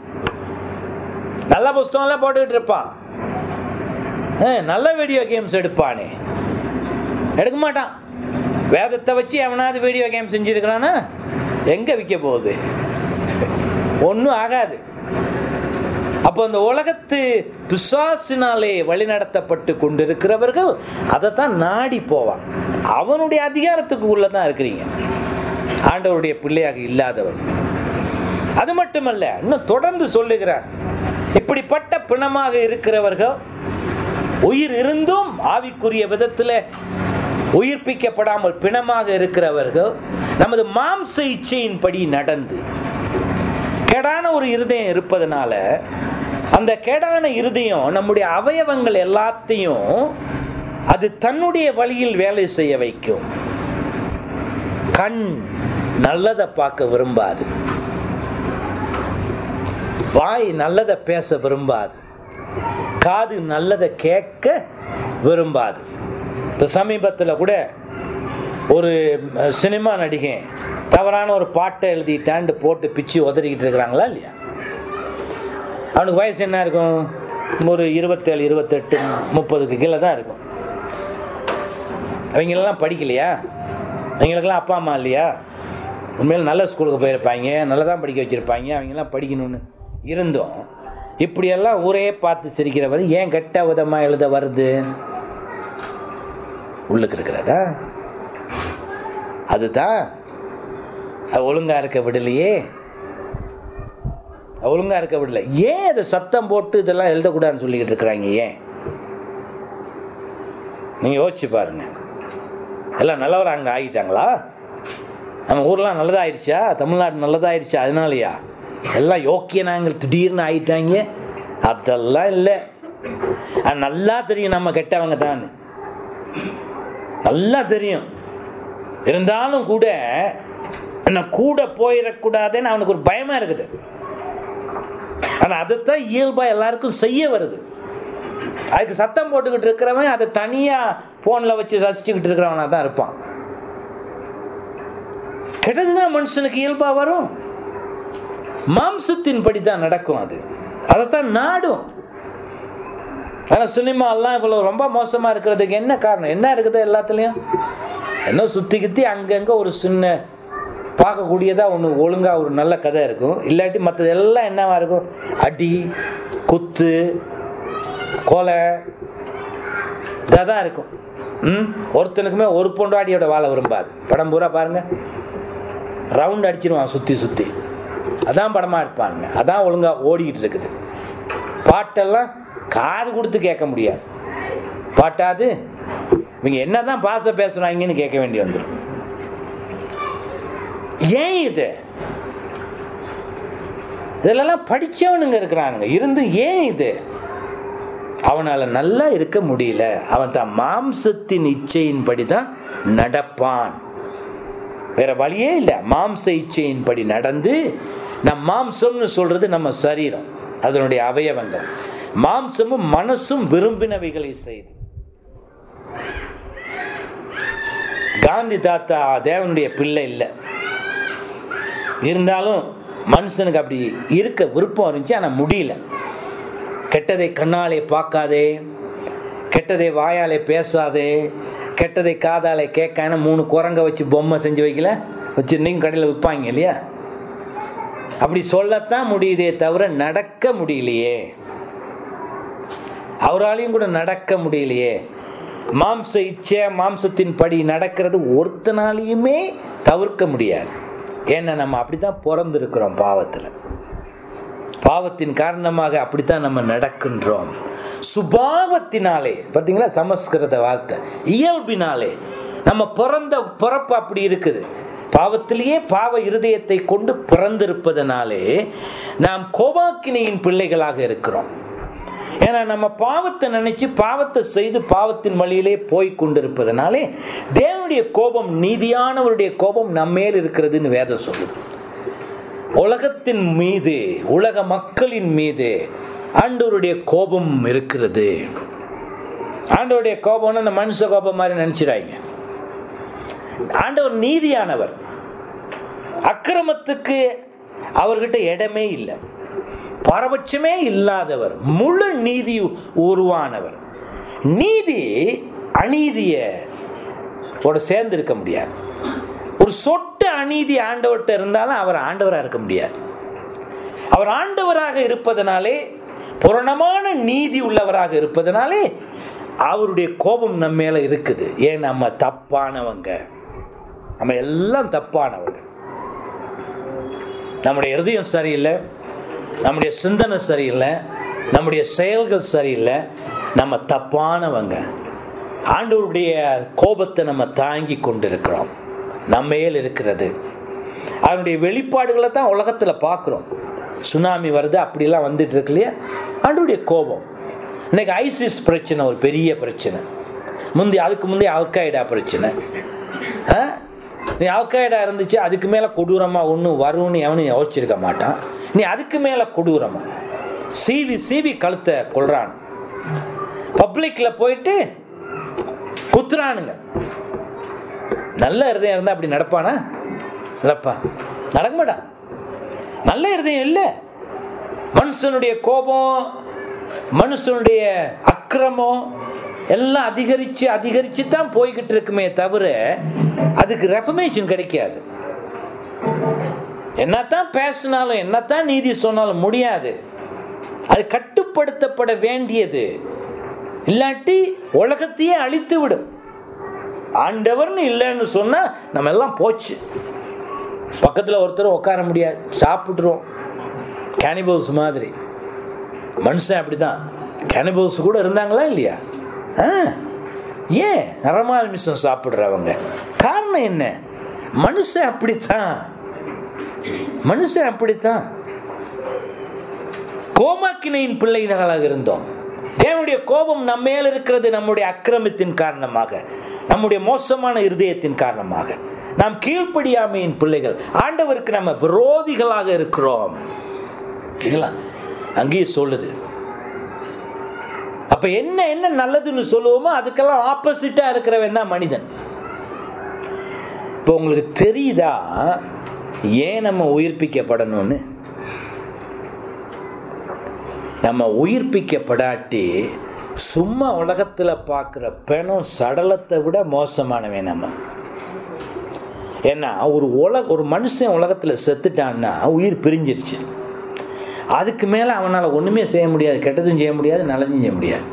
Speaker 1: நல்ல புஸ்தகம்லாம் போட்டுக்கிட்டு இருப்பான், நல்ல வீடியோ கேம்ஸ் எடுப்பானே, எடுக்க மாட்டான். வேதத்தை வச்சு எவனாவது வீடியோ கேம் செஞ்சிருக்கிறானா எங்க விற்க போகுது? ஒன்றும் ஆகாது. அப்போ அந்த உலகத்து பிசாசினாலே வழிநடத்தப்பட்டு கொண்டிருக்கிறவர்கள் அதை தான் நாடி போவான். அவனுடைய அதிகாரத்துக்கு உள்ளதான் இருக்கிறீங்க, ஆண்டவருடைய பிள்ளையாக இல்லாதவர். அது மட்டுமல்ல, இன்னும் தொடர்ந்து சொல்லுகிறார், இப்படிப்பட்ட பிணமாக இருக்கிறவர்கள் உயிர் இருந்தும் ஆவிக்குரிய விதத்தில் உயிர்ப்பிக்கப்படாமல் பிணமாக இருக்கிறவர்கள் நமது மாம்ச இச்சையின்படி நடந்து, கேடான ஒரு இருதயம் இருப்பதனால அந்த கேடான இருதயம் நம்முடைய அவயவங்கள் எல்லாத்தையும் அது தன்னுடைய வழியில் வேலை செய்ய வைக்கும். கண் நல்லதை பார்க்க விரும்பாது, வாய் நல்லதை பேச விரும்பாது, காது நல்லதை கேட்க விரும்பாது. இப்போ சமீபத்தில் கூட ஒரு சினிமா நடிகை தவறான ஒரு பாட்டை எழுதிட்டான்ட்டு போட்டு பிச்சு உதறிக்கிட்டு இருக்கிறாங்களா இல்லையா? அவனுக்கு வயசு என்ன இருக்கும்? ஒரு இருபத்தேழு இருபத்தெட்டு முப்பதுக்கு கீழே தான் இருக்கும். அவங்களெல்லாம் படிக்கலையா? அவங்களுக்கெல்லாம் அப்பா அம்மா இல்லையா? உண்மையில் நல்ல ஸ்கூலுக்கு போயிருப்பாங்க, நல்லா தான் படிக்க வச்சுருப்பாங்க. அவங்கெல்லாம் படிக்கணும்னு இருந்தோம் இப்படியெல்லாம் ஊரே பார்த்து சிரிக்கிறவர் ஏன் கெட்ட விதமாக எழுத வருது? உள்ளுக்கு இருக்கிறதா? அதுதான் ஒழுங்கா இருக்க விடலையே, ஒழுங்கா இருக்க விடல. ஏன் அதை சத்தம் போட்டு இதெல்லாம் எழுதக்கூடாதுன்னு சொல்லிக்கிட்டு இருக்கிறாங்க? ஏன்? நீங்க யோசிச்சு பாருங்க. எல்லாம் நல்லவராக அங்கே ஆகிட்டாங்களா? நம்ம ஊர்லாம் நல்லதாயிருச்சா? தமிழ்நாடு நல்லதாயிருச்சா? அதனாலயா எல்லாம் யோக்கியனாங்க திடீர்னு ஆயிட்டாங்க? அதெல்லாம் இல்லை. நல்லா தெரியும் நம்ம கெட்டவங்க தான், நல்லா தெரியும். இருந்தாலும் கூட என்ன கூட போயிடக்கூடாதுன்னு அவனுக்கு ஒரு பயமா இருக்குது. ஆனா அதைத்தான் இயல்பா எல்லாருக்கும் செய்ய வருது. அதுக்கு சத்தம் போட்டுக்கிட்டு இருக்கிறவன் அதை தனியா போன்ல வச்சு ரசிச்சுக்கிட்டு இருக்கிறவனா தான் இருப்பான். கெட்டதுதான் மனுஷனுக்கு இயல்பா வரும், மாம்சத்தின் படிதான் நடக்கும். அது அதைத்தான் நாடும். ஆனால் சினிமா எல்லாம் இவ்வளோ ரொம்ப மோசமாக இருக்கிறதுக்கு என்ன காரணம்? என்ன இருக்குது எல்லாத்துலேயும்? என்ன சுற்றி கித்தி அங்கங்கே ஒரு சின்ன பார்க்கக்கூடியதாக ஒன்று ஒழுங்காக ஒரு நல்ல கதை இருக்கும். இல்லாட்டி மற்றது எல்லாம் என்னவா இருக்கும்? அடி, குத்து, கொலை, இதாக தான் இருக்கும். ம் ஒருத்தனுக்குமே ஒரு பொண்டாடியோட வாழ விரும்பாது. படம் பூரா பாருங்க, ரவுண்ட் அடிச்சிருவான் சுற்றி சுற்றி. அதான் படமாக இருப்பாங்க, அதான் ஒழுங்காக ஓடிக்கிட்டு இருக்குது. பாட்டெல்லாம் காது கொடுத்து கேட்க முடியாது. பாட்டாது இவங்க என்னதான் பாச பேசுறாங்கன்னு கேட்க வேண்டி வந்துடும். ஏன் இது? இதெல்லாம் படிச்சவனுங்க இருக்கிறானுங்க இருந்து ஏன் இது? அவனால நல்லா இருக்க முடியல. அவன் தான் மாம்சத்தின் இச்சையின்படி தான் நடப்பான், வேற வழியே இல்லை. மாம்ச இச்சையின்படி நடந்து, நம் மாம்சம்னு சொல்றது நம்ம சரீரம், அதனுடைய அவயவங்கள். மாம்சமும் மனசும் விரும்பினவைகளை செய்து. காந்தி தாத்தா தேவனுடைய பிள்ளை இல்லை, இருந்தாலும் மனுஷனுக்கு அப்படி இருக்க விருப்பம் இருந்துச்சு, ஆனால் முடியல. கெட்டதை கண்ணாலே பார்க்காதே, கெட்டதை வாயாலே பேசாதே, கெட்டதை காதாலே கேட்கான மூணு குரங்க வச்சு பொம்மை செஞ்சு வைக்கல வச்சு இன்னைக்கு கடையில் விற்பாங்க இல்லையா? அப்படி சொல்லத்தான் முடியுதே தவிர நடக்க முடியலையே. அவராலையும் கூட நடக்க முடியலையே. மாம்ச இச்சை, மாம்சத்தின் படி நடக்கிறது ஒருத்தனாலையுமே தவிர்க்க முடியாது. ஏன்னா நம்ம அப்படித்தான் பிறந்திருக்கிறோம் பாவத்தில். பாவத்தின் காரணமாக அப்படித்தான் நம்ம நடக்கின்றோம். சுபாவத்தினாலே, பார்த்தீங்களா சமஸ்கிருத வார்த்தை, இயல்பினாலே நம்ம பிறந்த பிறப்பு அப்படி இருக்குது. பாவத்திலேயே பாவ இருதயத்தை கொண்டு பிறந்திருப்பதனாலே நாம் கோபாக்கினையின் பிள்ளைகளாக இருக்கிறோம். ஏன்னா நம்ம பாவத்தை நினைச்சு பாவத்தை செய்து பாவத்தின் வழியிலே போய் கொண்டிருப்பதனாலே தேவனுடைய கோபம், நீதியானவருடைய கோபம் நம்மேல் இருக்கிறதுன்னு வேதம் சொல்லுது. உலகத்தின் மீது, உலக மக்களின் மீது ஆண்டவருடைய கோபம் இருக்கிறது. ஆண்டவருடைய கோபம்னு அந்த மனுஷ கோபம் மாதிரி நினைச்சிடாங்க. ஆண்டவர் நீதியானவர், அக்கிரமத்துக்கு அவர்கிட்ட இடமே இல்லை, பாரபட்சமே இல்லாதவர், முழு நீதி உருவானவர். நீதி அநீதிய சேர்ந்து இருக்க முடியாது. ஒரு சொட்டு அநீதி ஆண்டவர்கிட்ட இருந்தாலும் அவர் ஆண்டவராக இருக்க முடியாது. அவர் ஆண்டவராக இருப்பதனாலே, பூரணமான நீதி உள்ளவராக இருப்பதனாலே அவருடைய கோபம் நம்ம மேல இருக்குது. ஏன்? நம்ம தப்பானவங்க, நம்ம எல்லாம் தப்பானவங்க. நம்முடைய இருதயம் சரியில்லை, நம்முடைய சிந்தனை சரியில்லை, நம்முடைய செயல்கள் சரியில்லை, நம்ம தப்பானவங்க. ஆண்டவருடைய கோபத்தை நம்ம தாங்கி கொண்டிருக்கிறோம், நம்ம மேல் இருக்கிறது. அதனுடைய வெளிப்பாடுகளை தான் உலகத்தில் பார்க்குறோம். சுனாமி வருது, அப்படிலாம் வந்துட்டு இருக்கு இல்லையா? ஆண்டவருடைய கோபம். இன்னைக்கு ஐசிஸ் பிரச்சனை ஒரு பெரிய பிரச்சனை. முந்தைய அதுக்கு முந்தைய அல்காய்டா பிரச்சனை. நீ அல்காய்டா இருந்துச்சு, அதுக்கு மேலே கொடூரமாக ஒன்று வரும்னு எவனும் யோசிச்சிருக்க மாட்டான். நீ அதுக்கு மேலே கொடூரமாக சீவி சீவி கழுத்தை கொள்றான், பப்ளிக்கில் போயிட்டு குத்துறானுங்க. நல்ல இருதயம் இருந்தால் அப்படி நடப்பானா? இல்லப்பா, நடக்க மாட்டான். நல்ல இருதயம் இல்லை. மனுஷனுடைய கோபம், மனுஷனுடைய அக்கிரமம் எல்லாம் அதிகரிச்சு அதிகரிச்சு தான் போய்கிட்டு இருக்குமே தவிர அதுக்கு ரெஃபர்மேஷன் கிடைக்காது. என்னத்தான் பேசினாலும் என்னத்தான் நீதி சொன்னாலும் முடியாது. அது கட்டுப்படுத்தப்பட வேண்டியது. இல்லாட்டி உலகத்தையே அழித்து விடும். ஆண்டவர்னு இல்லைன்னு சொன்னா நம்ம எல்லாம் போச்சு. பக்கத்தில் ஒருத்தர் உட்கார முடியாது, சாப்பிட்டுருவோம். கேனிபல்ஸ் மாதிரி. மனுஷன் அப்படிதான். கேனிபல்ஸ் கூட இருந்தாங்களா இல்லையா? ஏன் நரமால் மிஷம் சாப்பிடுறவங்க? காரணம் என்ன? மனுஷன் அப்படித்தான், மனுஷன் அப்படித்தான். கோபாக்கினையின் பிள்ளைகளாக இருந்தோம். தேவனுடைய கோபம் நம்ம மேல் இருக்கிறது நம்முடைய அக்கிரமத்தின் காரணமாக, நம்முடைய மோசமான இருதயத்தின் காரணமாக. நாம் கீழ்ப்படியாமையின் பிள்ளைகள், ஆண்டவருக்கு நம்ம விரோதிகளாக இருக்கிறோம். அங்கேயே சொல்லுது. அப்ப என்ன என்ன நல்லதுன்னு சொல்லுவோமோ அதுக்கெல்லாம் ஆப்போசிட்டா இருக்கிறவன் தான் மனிதன். இப்போ உங்களுக்கு தெரியுதா ஏன் நம்ம உயிர்ப்பிக்கப்படணும்னு? நம்ம உயிர்ப்பிக்கப்படாட்டி சும்மா உலகத்துல பார்க்கிற பெணம் சடலத்தை விட மோசமானவன் நம்ம. ஏன்னா ஒரு உலக ஒரு மனுஷன் உலகத்துல செத்துட்டான்னா உயிர் பிரிஞ்சிருச்சு. அதுக்கு மேல அவனால ஒண்ணுமே செய்ய முடியாது, கெட்டதும் செய்ய முடியாது, நல்லதும் செய்ய முடியாது.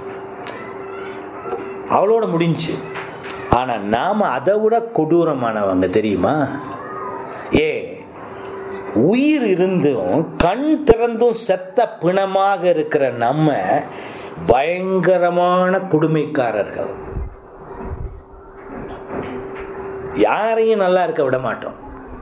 Speaker 1: அவளோட முடிஞ்சு. ஆனா நாம அதை விட கொடூரமானவங்க தெரியுமா? ஏ உயிர் இருந்தும் கண் திறந்தும் செத்த பிணமாக இருக்கிற நம்ம பயங்கரமான கொடுமைக்காரர்கள். யாரையும் நல்லா இருக்க விட மாட்டோம்.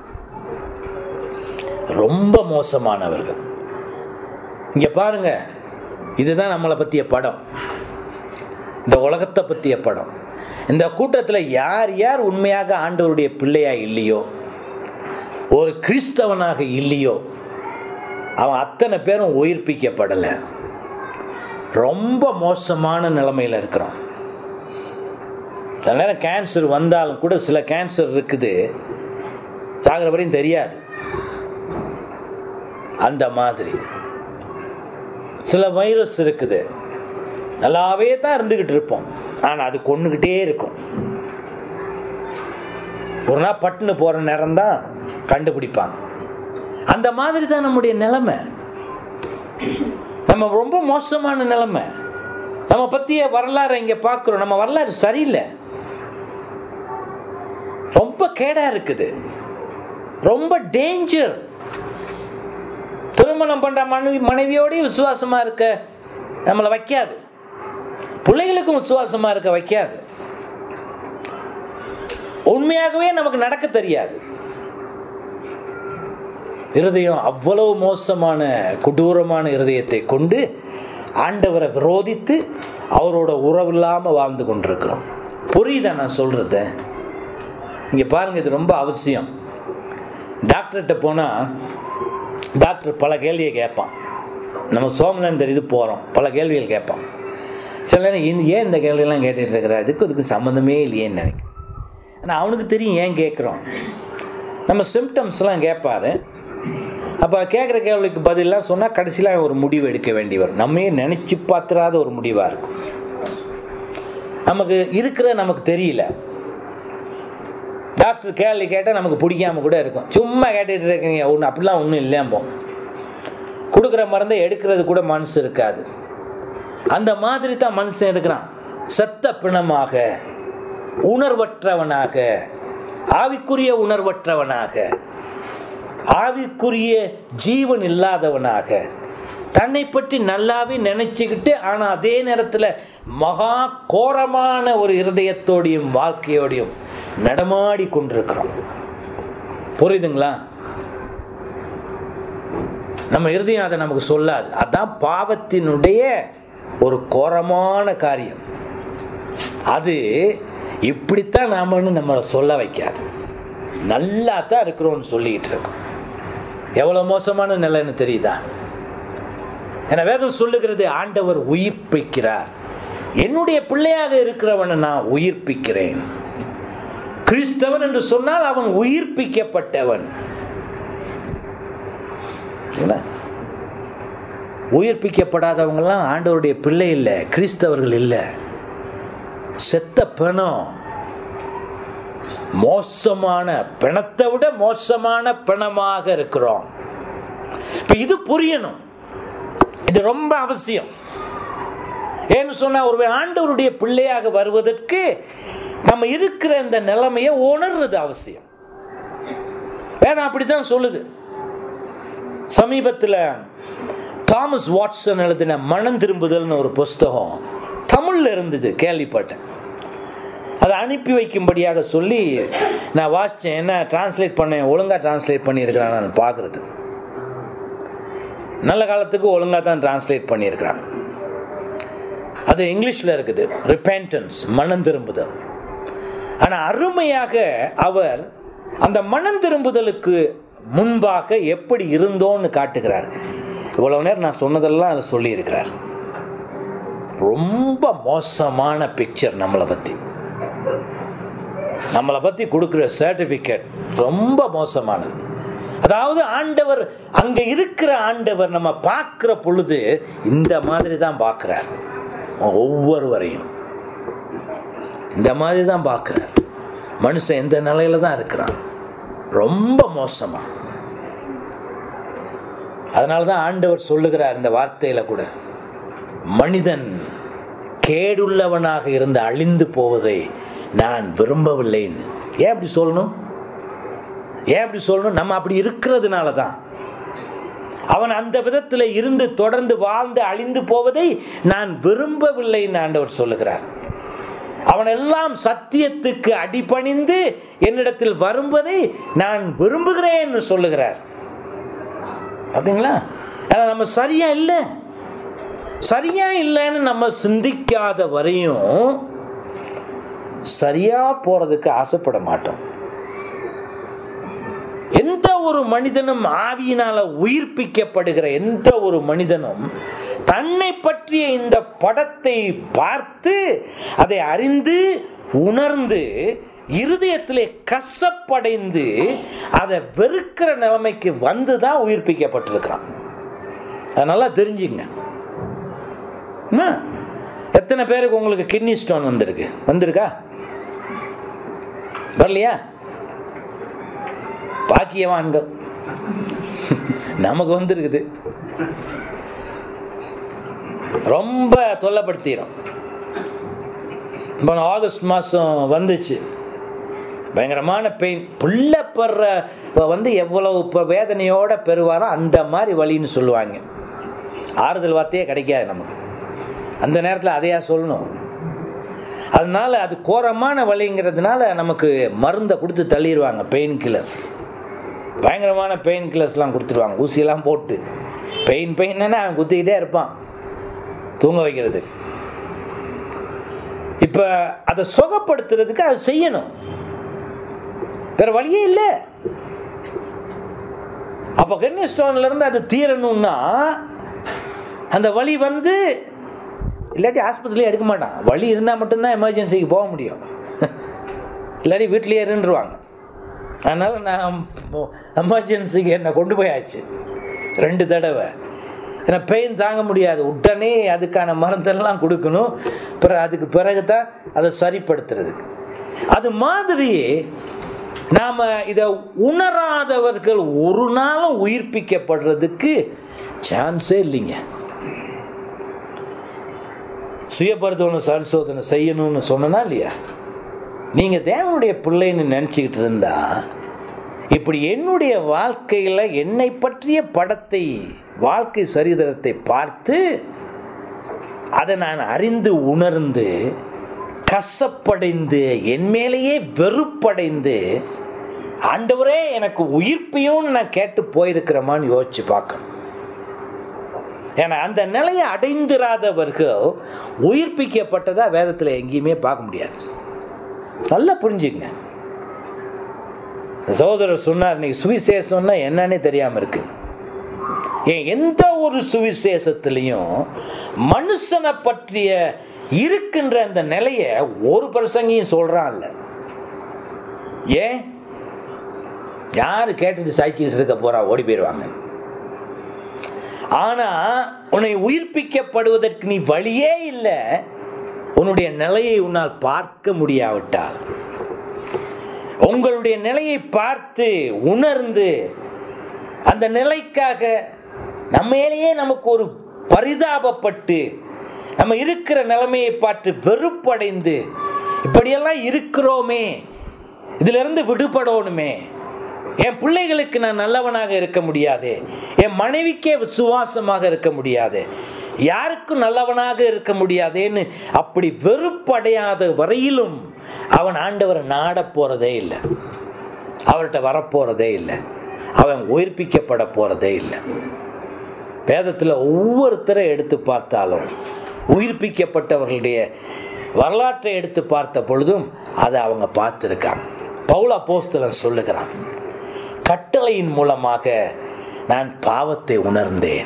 Speaker 1: ரொம்ப மோசமானவர்கள். இங்க பாருங்க, இதுதான் நம்மளை பத்திய படம், இந்த உலகத்தை பத்திய படம். இந்த கூட்டத்தில் யார் யார் உண்மையாக ஆண்டவருடைய பிள்ளையா இல்லையோ, ஒரு கிறிஸ்தவனாக இல்லையோ, அவன் அத்தனை பேரும் உயிர்ப்பிக்கப்படலை. ரொம்ப மோசமான நிலைமையில் இருக்கிறான். சில நேரம் கேன்சர் வந்தாலும் கூட, சில கேன்சர் இருக்குது சாகிற வரையும் தெரியாது. அந்த மாதிரி சில வைரஸ் இருக்குது, நல்லாவே தான் இருந்துகிட்டு இருப்போம், ஆனா அது கொன்னுகிட்டே இருக்கும். ஒரு நாள் பட்டுன்னு போற நேரம் தான் கண்டுபிடிப்பாங்க. அந்த மாதிரி தான் நம்முடைய நிலைமை. நம்ம ரொம்ப மோசமான நிலைமை. நம்ம பத்திய வரலாறு இங்க பார்க்கிறோம். நம்ம வரலாறு சரியில்லை, ரொம்ப கேடா இருக்குது, ரொம்ப டேஞ்சர். திருமணம் பண்ற மனைவி மனைவியோடய விசுவாசமா இருக்க நம்மளை வைக்காது, பிள்ளைகளுக்கும் விசுவாசமா இருக்க வைக்காது. உண்மையாகவே நமக்கு நடக்க தெரியாது. இருதயம் அவ்வளவு மோசமான கொடூரமான இருதயத்தை கொண்டு ஆண்டவரை விரோதித்து அவரோட உறவு இல்லாமல் வாழ்ந்து கொண்டிருக்கிறோம். புரியுதா நான் சொல்றத? இங்க பாருங்க, இது ரொம்ப அவசியம். டாக்டர்கிட்ட போனால் டாக்டர் பல கேள்வியை கேட்பான். நம்ம சோமலன் தெரியுது போகிறோம், பல கேள்விகள் கேட்பான். சில நேரம் ஏன் இந்த கேள்வியெல்லாம் கேட்டுட்டு இருக்கிற, அதுக்கு அதுக்கு சம்மந்தமே இல்லையேன்னு நினைக்கிறேன். ஆனால் அவனுக்கு தெரியும் ஏன் கேட்குறோம். நம்ம சிம்டம்ஸ்லாம் கேட்பாரு. அப்போ கேட்குற கேள்விக்கு பதிலாக சொன்னால் கடைசியில் ஒரு முடிவு எடுக்க வேண்டி வரும். நம்மையே நினச்சி பார்த்துறாத ஒரு முடிவாக இருக்கும். நமக்கு இருக்கிற நமக்கு தெரியல. டாக்டர் கேள்வி கேட்டால் நமக்கு பிடிக்காம கூட இருக்கும். சும்மா கேட்டுட்டு இருக்கீங்க ஒன்று, அப்படிலாம் ஒன்றும் இல்லையாம்போ. கொடுக்குற மருந்தை எடுக்கிறது கூட மனசு இருக்காது. அந்த மாதிரி தான் மனுஷன் இருக்கிறான். செத்த பிணமாக, உணர்வற்றவனாக, ஆவிக்குரிய உணர்வற்றவனாக, ஆவிக்குரிய ஜீவன் இல்லாதவனாக, தன்னை பற்றி நல்லாவே நினைச்சுக்கிட்டு ஆனா அதே நேரத்தில் மகா கோரமான ஒரு இருதயத்தோடையும் வாழ்க்கையோடையும் நடமாடி கொண்டிருக்கிறோம். புரியுதுங்களா? நம்ம இருதயம் அதை நமக்கு சொல்லாது. அதான் பாவத்தினுடைய ஒரு கோரமான காரியம். அது இப்படித்தான் நாமன்னு நம்மளை சொல்ல வைக்காது. நல்லா தான் இருக்கிறோம்னு சொல்லிக்கிட்டு இருக்கோம். எவ்வளவு மோசமான நிலைன்னு தெரியுதா? என வேதம் சொல்லுகிறது, ஆண்டவர் உயிர்ப்பிக்கிறார். என்னுடைய பிள்ளையாக இருக்கிறவனை நான் உயிர்ப்பிக்கிறேன். கிறிஸ்தவன் என்று சொன்னால் அவன் உயிர்ப்பிக்கப்பட்டவன். உயிர்ப்பிக்கப்படாதவங்கெல்லாம் ஆண்டவருடைய பிள்ளை இல்லை, கிறிஸ்தவர்கள் இல்லை. செத்த பிணம், மோசமான பிணத்தை விட மோசமான பிணமாக இருக்கிறோம். இப்ப இது புரியணும். இது ரொம்ப அவசியம். ஏன்னு சொன்னா, ஒரு ஆண்டவருடைய பிள்ளையாக வருவதற்கு நம்ம இருக்கிற இந்த நிலைமையை உணர்றது அவசியம். வேதம் அப்படித்தான் சொல்லுது. சமீபத்தில் தாமஸ் வாட்சன் எழுதின மனம் திரும்புதல்னு ஒரு புஸ்தகம் தமிழ்ல இருந்தது, கேள்விப்பட்டேன். அதை அனுப்பி வைக்கும்படியாக சொல்லி நான் வாசித்தேன். என்ன டிரான்ஸ்லேட் பண்ணேன், ஒழுங்காக டிரான்ஸ்லேட் பண்ணியிருக்கிறான் நான் பார்க்குறது. நல்ல காலத்துக்கு ஒழுங்காக தான் டிரான்ஸ்லேட் பண்ணியிருக்கிறான். அது இங்கிலீஷில் இருக்குது, ரிப்பென்டன்ஸ், மனம் திரும்புதல். ஆனால் அருமையாக அவர் அந்த மனம் திரும்புதலுக்கு முன்பாக எப்படி இருந்தோன்னு காட்டுகிறார். இவ்வளவு நேரம் நான் சொன்னதெல்லாம் அதை சொல்லி இருக்கிறார். ரொம்ப மோசமான பிக்சர் நம்மளை பற்றி. நம்மளை பற்றி கொடுக்குற சர்டிஃபிகேட் ரொம்ப மோசமானது. அதாவது ஆண்டவர், அங்கே இருக்கிற ஆண்டவர் நம்ம பார்க்குற பொழுது இந்த மாதிரி தான் பார்க்குறார். ஒவ்வொருவரையும் இந்த மாதிரி தான் பார்க்குறார். மனுஷன் எந்த நிலையில தான் இருக்கிறான், ரொம்ப மோசமா. அதனால தான் ஆண்டவர் சொல்லுகிறார் இந்த வார்த்தையில கூட, மனிதன் கேடுள்ளவனாக இருந்து அழிந்து போவதை நான் விரும்பவில்லைன்னு. ஏன் அப்படி சொல்லணும்? ஏன் அப்படி சொல்லணும்? நம்ம அப்படி இருக்கிறதுனால தான். அவன் அந்த விதத்தில் இருந்து தொடர்ந்து வாழ்ந்து அழிந்து போவதை நான் விரும்பவில்லைன்னு ஆண்டவர் சொல்லுகிறார். அவன் எல்லாம் சத்தியத்துக்கு அடிபணிந்து என்னிடத்தில் வரும்பதை நான் விரும்புகிறேன் சொல்லுகிறார். பார்த்தீங்களா? நம்ம சரியா இல்லை, சரியா இல்லைன்னு நம்ம சிந்திக்காத வரையும் சரியா போறதுக்கு ஆசைப்பட மாட்டோம். எந்த ஒரு மனிதனும் ஆவியினால உயிர்ப்பிக்கப்படுகிற எந்த ஒரு மனிதனும் தன்னை பற்றிய இந்த படத்தை பார்த்து அதை அறிந்து உணர்ந்து இருதயத்திலே கசப்படைந்து அதை வெறுக்கிற நிலைமைக்கு வந்துதான் உயிர்ப்பிக்கப்பட்டிருக்கிறான். அதனால தெரிஞ்சுங்க. எத்தனை பேருக்கு உங்களுக்கு கிட்னி ஸ்டோன் வந்திருக்கு? வந்திருக்கா? வரலையா? பாக்கியவான்கள். நமக்கு வந்திருக்குது. ரொம்ப தொல்லைப்படுத்திடும். இப்போ ஆகஸ்ட் மாதம் வந்துச்சு, பயங்கரமான பெயின். பிள்ளை பெற வந்து எவ்வளவு இப்போ வேதனையோட பெறுவாரோ அந்த மாதிரி வலின்னு சொல்லுவாங்க. ஆறுதல் வார்த்தையே கிடைக்காது நமக்கு அந்த நேரத்தில். அதையா சொல்லணும்? அதனால அது கோரமான வலிங்கிறதுனால நமக்கு மருந்தை கொடுத்து தள்ளிடுவாங்க, பெயின் கில்லர்ஸ். பயங்கரமான பெயின் கில்லர்ஸ்லாம் கொடுத்துருவாங்க, ஊசியெல்லாம் போட்டு. பெயின் பெயின் அவன் குத்திக்கிட்டே இருப்பான் தூங்க வைக்கிறது. இப்ப அதை சுகப்படுத்துறதுக்கு அது செய்யணும், வேற வழியே இல்லை. அப்ப கிட்னி ஸ்டோன்ல இருந்து அது தீரணும்னா அந்த வலி வந்து, இல்லாட்டி ஆஸ்பத்திரியிலே எடுக்க மாட்டான். வலி இருந்தால் மட்டும்தான் எமர்ஜென்சிக்கு போக முடியும், இல்லாட்டி வீட்டிலேயே இருந்துருவாங்க. அதனால நான் எமர்ஜென்சிக்கு என்னை கொண்டு போயாச்சு ரெண்டு தடவை. ஏன்னா பெயின் தாங்க முடியாது, உடனே அதுக்கான மருந்தெல்லாம் கொடுக்கணும், பிறகு அதுக்கு பிறகு தான் அதை சரிப்படுத்துறது. அது மாதிரி நாம இதை உணராதவர்கள் ஒரு நாளும் உயிர்ப்பிக்கப்படுறதுக்கு சான்ஸே இல்லைங்க. சுய பரிசோதனை பரிசோதனை செய்யணும்னு சொன்னா இல்லையா, நீங்க தேவனுடைய பிள்ளைன்னு நினைச்சுக்கிட்டு இருந்தா, இப்படி என்னுடைய வாழ்க்கையில என்னை பற்றிய படத்தை, வாழ்க்கை சரிதரத்தை பார்த்து அதை நான் அறிந்து உணர்ந்து கசப்படைந்து என் மேலேயே வெறுப்படைந்து, ஆண்டவரே எனக்கு உயிர்ப்பையும் நான் கேட்டு போயிருக்கிறமான்னு யோசிச்சு பார்க்கணும். ஏன்னா அந்த நிலையை அடைந்திராதவர்கள் உயிர்ப்பிக்கப்பட்டதா வேதத்தில் எங்கேயுமே பார்க்க முடியாது. நல்லா புரிஞ்சுங்க. சகோதரர் சொன்னார், இன்னைக்கு சுவிசேஷம்னா என்னன்னே தெரியாம இருக்கு. எந்த ஒரு சுவிசேஷத்திலையும் மனுஷனை பற்றிய இருக்கின்ற அந்த நிலைய ஒரு பிரசங்கியும் சொல்றான் இல்ல. ஏன்? யாரு கேட்டுட்டு சாய்ச்சிட்டு இருக்க போறா, ஓடி போயிடுவாங்க. ஆனா உன்னை உயிர்ப்பிக்கப்படுவதற்கு நீ வழியே இல்லை. உன்னுடைய நிலையை உன்னால் பார்க்க முடியாவிட்டால், உங்களுடைய நிலையை பார்த்து உணர்ந்து அந்த நிலைக்காக நம்மையிலேயே நமக்கு ஒரு பரிதாபப்பட்டு, நம்ம இருக்கிற நிலைமையை பார்த்து வெறுப்படைந்து, இப்படியெல்லாம் இருக்கிறோமே, இதுல இருந்து விடுபடணுமே, என் பிள்ளைகளுக்கு நான் நல்லவனாக இருக்க முடியாது, என் மனைவிக்கே விசுவாசமாக இருக்க முடியாது, யாருக்கும் நல்லவனாக இருக்க முடியாதேன்னு அப்படி வெறுப்படையாத வரையிலும் அவன் ஆண்டவரை நாட போறதே இல்லை, அவர்கிட்ட வரப்போறதே இல்லை, அவன் உயிர்ப்பிக்கப்பட போறதே இல்லை. வேதத்தில் ஒவ்வொருத்தரை எடுத்து பார்த்தாலும், உயிர்ப்பிக்கப்பட்டவர்களுடைய வரலாற்றை எடுத்து பார்த்த பொழுதும் அதை அவங்க பார்த்திருக்காங்க. பவுல் அப்போஸ்தலன் சொல்லுகிறான், கட்டளையின் மூலமாக நான் பாவத்தை உணர்ந்தேன்,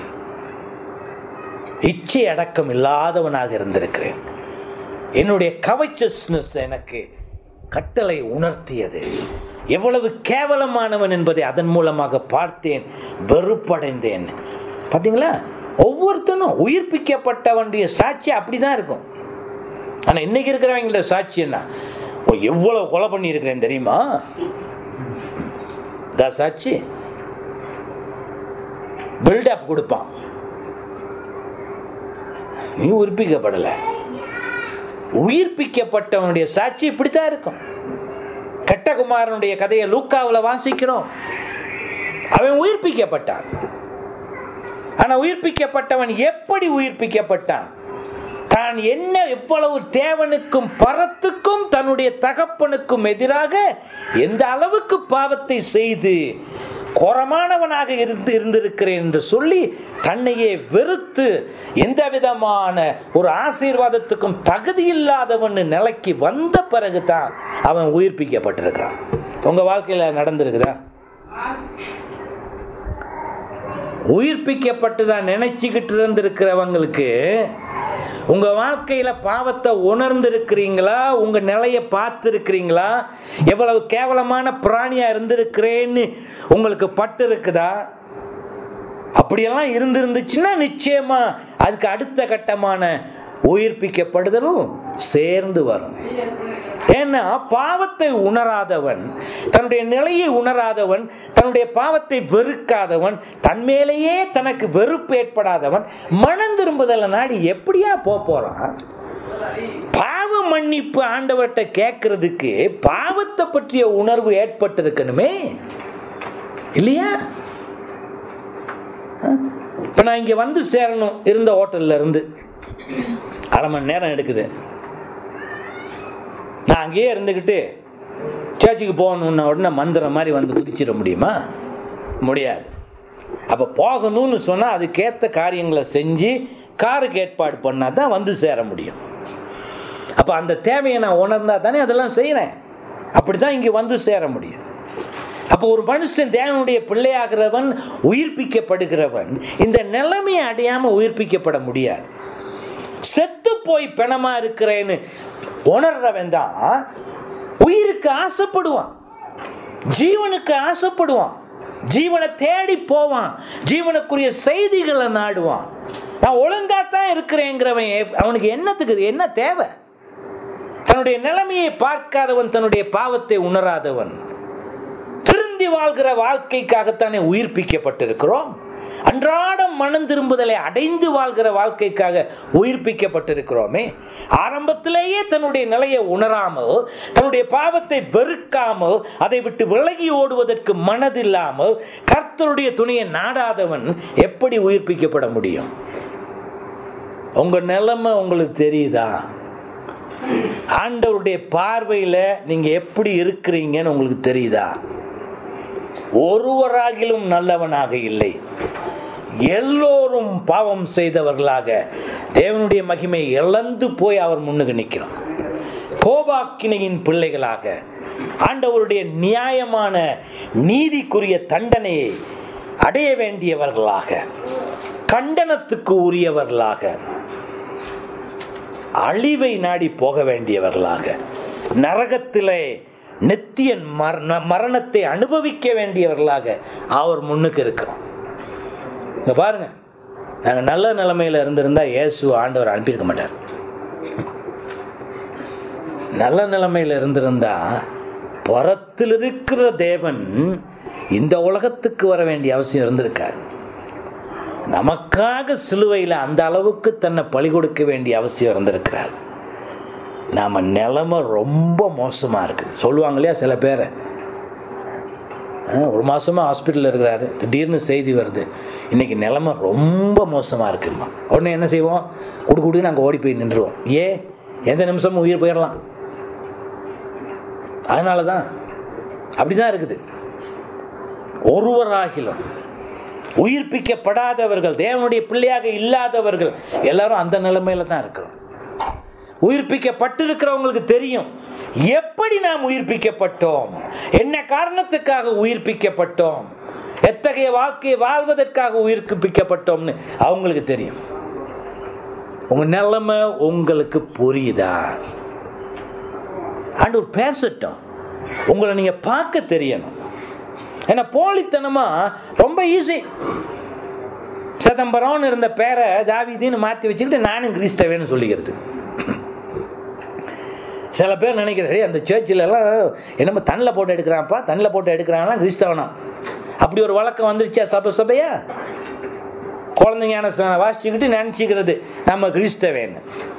Speaker 1: இச்சை அடக்கம் இல்லாதவனாக இருந்திருக்கிறேன், என்னுடைய கவச்சஸ்னஸ் எனக்கு கட்டளை உணர்த்தியது, எவ்வளவு கேவலமானவன் என்பதை அதன் மூலமாக பார்த்தேன், வெறுப்படைந்தேன். பார்த்தீங்களா? ஒவ்வொருத்தனும் உயிர்ப்பிக்கப்பட்டவனுடைய சாட்சி அப்படிதான் இருக்கும். ஆனா இன்னைக்கு இருக்கிறவங்களோட சாட்சி என்ன? எவ்வளவு கொலை பண்ணி இருக்கிறேன் தெரியுமா, சாட்சி. பில்டப் கொடுப்பான். நீ உயிர்ப்பிக்கப்படல. உயிர்ப்பிக்கப்பட்டவனுடைய சாட்சி இப்படித்தான் இருக்கும். கட்டகுமாரனுடைய கதையை லூக்காவில் வாசிக்கிறோம். அவன் உயிர்ப்பிக்கப்பட்டான். ஆனா உயிர்ப்பிக்கப்பட்டவன் எப்படி உயிர்ப்பிக்கப்பட்டான்? தான் என்ன எவ்வளவு தேவனுக்கும் பரத்துக்கும் தன்னுடைய தகப்பனுக்கும் எதிராக எந்த அளவுக்கு பாவத்தை செய்து கோரமானவனாக இருந்து இருந்திருக்கிறேன் என்று சொல்லி தன்னையே வெறுத்து எந்த விதமான ஒரு ஆசீர்வாதத்துக்கும் தகுதி இல்லாதவன் நிலைக்கு வந்த பிறகுதான் அவன் உயிர்ப்பிக்கப்பட்டிருக்கிறான். உங்க வாழ்க்கையில நடந்திருக்குதா? உயிர்ப்பிக்கப்பட்டுதான் நினைச்சுக்கிட்டு இருந்திருக்கிறவங்களுக்கு உங்க வாழ்க்கையில பாவத்தை உணர்ந்து இருக்கிறீங்களா? உங்க நிலையை பார்த்து இருக்கிறீங்களா? எவ்வளவு கேவலமான பிராணியா இருந்திருக்கிறேன்னு உங்களுக்கு பட்டு இருக்குதா? அப்படியெல்லாம் இருந்திருந்துச்சுன்னா நிச்சயமா அதுக்கு அடுத்த கட்டமான உயிர்ப்பிக்கப்படுதலும் சேர்ந்து வரும். ஏன்னா பாவத்தை உணராதவன், தன்னுடைய நிலையை உணராதவன், தன்னுடைய பாவத்தை வெறுக்காதவன், தன்மேலேயே தனக்கு வெறுப்பு ஏற்படாதவன் மனம் திரும்புதல நாடி எப்படியா போறான்? பாவ மன்னிப்பு ஆண்டவர்கிட்ட கேட்கறதுக்கு பாவத்தை பற்றிய உணர்வு ஏற்பட்டு இருக்கணுமே இல்லையா? இப்ப நான் இங்க வந்து சேரணும், இருந்த ஹோட்டல்ல இருந்து அரை மணி நேரம் எடுக்குது. நான் அங்கேயே இருந்துக்கிட்டு சேர்ச்சுக்கு போகணும்னா உடனே மந்திரம் மாதிரி வந்து குதிச்சிட முடியுமா? முடியாது. அப்போ போகணும்னு சொன்னால் அதுக்கேற்ற காரியங்களை செஞ்சு காருக்கு ஏற்பாடு பண்ணால் தான் வந்து சேர முடியும். அப்போ அந்த தேவையை நான் உணர்ந்தா தானே அதெல்லாம் செய்கிறேன். அப்படி தான் இங்கே வந்து சேர முடியும். அப்போ ஒரு மனுஷன் தேவனுடைய பிள்ளையாகிறவன், உயிர்ப்பிக்கப்படுகிறவன், இந்த நிலைமையை அடையாமல் உயிர்ப்பிக்கப்பட முடியாது. செத்து போய் பிணமா இருக்கிறேன்னு உணர்றவன் தான் உயிருக்கு ஆசைப்படுவான், ஜீவனுக்கு ஆசைப்படுவான், ஜீவனை தேடி போவான், ஜீவனுக்குரிய செய்திகளை நாடுவான். நான் ஒழுங்காத்தான் இருக்கிறேங்கிறவன் அவனுக்கு என்னத்துக்கு என்ன தேவை? தன்னுடைய நிலைமையை பார்க்காதவன், தன்னுடைய பாவத்தை உணராதவன், திருந்தி வாழ்கிற வாழ்க்கைக்காகத்தானே உயிர்ப்பிக்கப்பட்டிருக்கிறோம். அன்றாடம் மனம் திரும்புதலை அடைந்து வாழ்கிற வாழ்க்கைக்காக உயிர்ப்பிக்கப்பட்டிருக்கிறோமே. ஆரம்பத்திலேயே தன்னுடைய நிலையை உணராமல், தன்னுடைய பாவத்தை வெறுக்காமல், அதை விட்டு விலகி ஓடுவதற்கு மனதில்லாமல், கர்த்தருடைய துணையை நாடாதவன் எப்படி உயிர்ப்பிக்கப்பட முடியும்? உங்க நிலைமை உங்களுக்கு தெரியுதா? ஆண்டவருடைய பார்வையில நீங்க எப்படி இருக்கிறீங்கன்னு உங்களுக்கு தெரியுதா? ஒருவராகிலும் நல்லவனாக இல்லை, எல்லோரும் பாவம் செய்தவர்களாக தேவனுடைய மகிமை இழந்து போய் அவர் முன்னுக்கு நிற்கிறோம். கோபாக்கினையின் பிள்ளைகளாக ஆண்டவருடைய நியாயமான நீதிக்குரிய தண்டனையை அடைய வேண்டியவர்களாக, கண்டனத்துக்கு உரியவர்களாக, அழிவை நாடி போக வேண்டியவர்களாக, நரகத்திலே நித்திய மரணத்தை அனுபவிக்க வேண்டியவர்களாக அவர் முன்னுக்கு இருக்கிறோம். இங்க பாருங்க, நாங்க நல்ல நிலைமையில இருந்திருந்தா இயேசு ஆண்டவர் அனுப்பியிருக்க மாட்டார். நல்ல நிலைமையில இருந்திருந்தா புறத்தில் இருக்கிற தேவன் இந்த உலகத்துக்கு வர வேண்டிய அவசியம் இருந்திருக்காரு. நமக்காக சிலுவையில் அந்த அளவுக்கு தன்னை பலி கொடுக்க வேண்டிய அவசியம் இருந்திருக்கிறார். நாம நிலைமை ரொம்ப மோசமா இருக்குது. சொல்லுவாங்க இல்லையா சில பேரை, ஒரு மாசமா ஹாஸ்பிட்டல் இருக்கிறாரு, திடீர்னு செய்தி வருது இன்னைக்கு நிலைமை ரொம்ப மோசமா இருக்குமா. உடனே என்ன செய்வோம்? குடு குடு நாங்கள் ஓடி போய் நின்றுவோம். ஏ எந்த நிமிஷமும் உயிர் போயிடலாம். அதனாலதான் அப்படிதான் இருக்குது. ஒருவராகிலும் உயிர்ப்பிக்கப்படாதவர்கள், தேவனுடைய பிள்ளையாக இல்லாதவர்கள் எல்லாரும் அந்த நிலைமையில தான் இருக்கிறோம். உயிர்ப்பிக்கப்பட்டிருக்கிறவங்களுக்கு தெரியும் எப்படி நாம் உயிர்ப்பிக்கப்பட்டோம், என்ன காரணத்துக்காக உயிர்ப்பிக்கப்பட்டோம், எத்தகைய வாழ்க்கையை வாழ்வதற்காக உயிர்ப்பிக்கப்பட்டோம்னு அவங்களுக்கு தெரியும். உங்க நிலைமை உங்களுக்கு புரியுதா? ஆண்டவர் பேசட்டும், உங்களை நீங்க பார்க்க தெரியணும். ஏன்னா போலித்தனமா ரொம்ப ஈஸி. சிதம்பரம் இருந்த பேரை தாவீதுன்னு மாற்றி வச்சுக்கிட்டு நானும் கிறிஸ்தவன்னு சொல்லிக்கிறது. சில பேர் நினைக்கிறாரு அந்த சர்ச்சில் எல்லாம் என்னமோ தண்ணில் போட்டு எடுக்கிறான்ப்பா, தண்ணில் போட்டு எடுக்கிறாங்களாம் கிறிஸ்தவனா. அப்படி ஒரு வழக்கம் வந்துருச்சா சபை சபையா? குழந்தைங்க வாசிச்சுக்கிட்டு நினைச்சுக்கிறது நம்ம கிறிஸ்தவன்னு.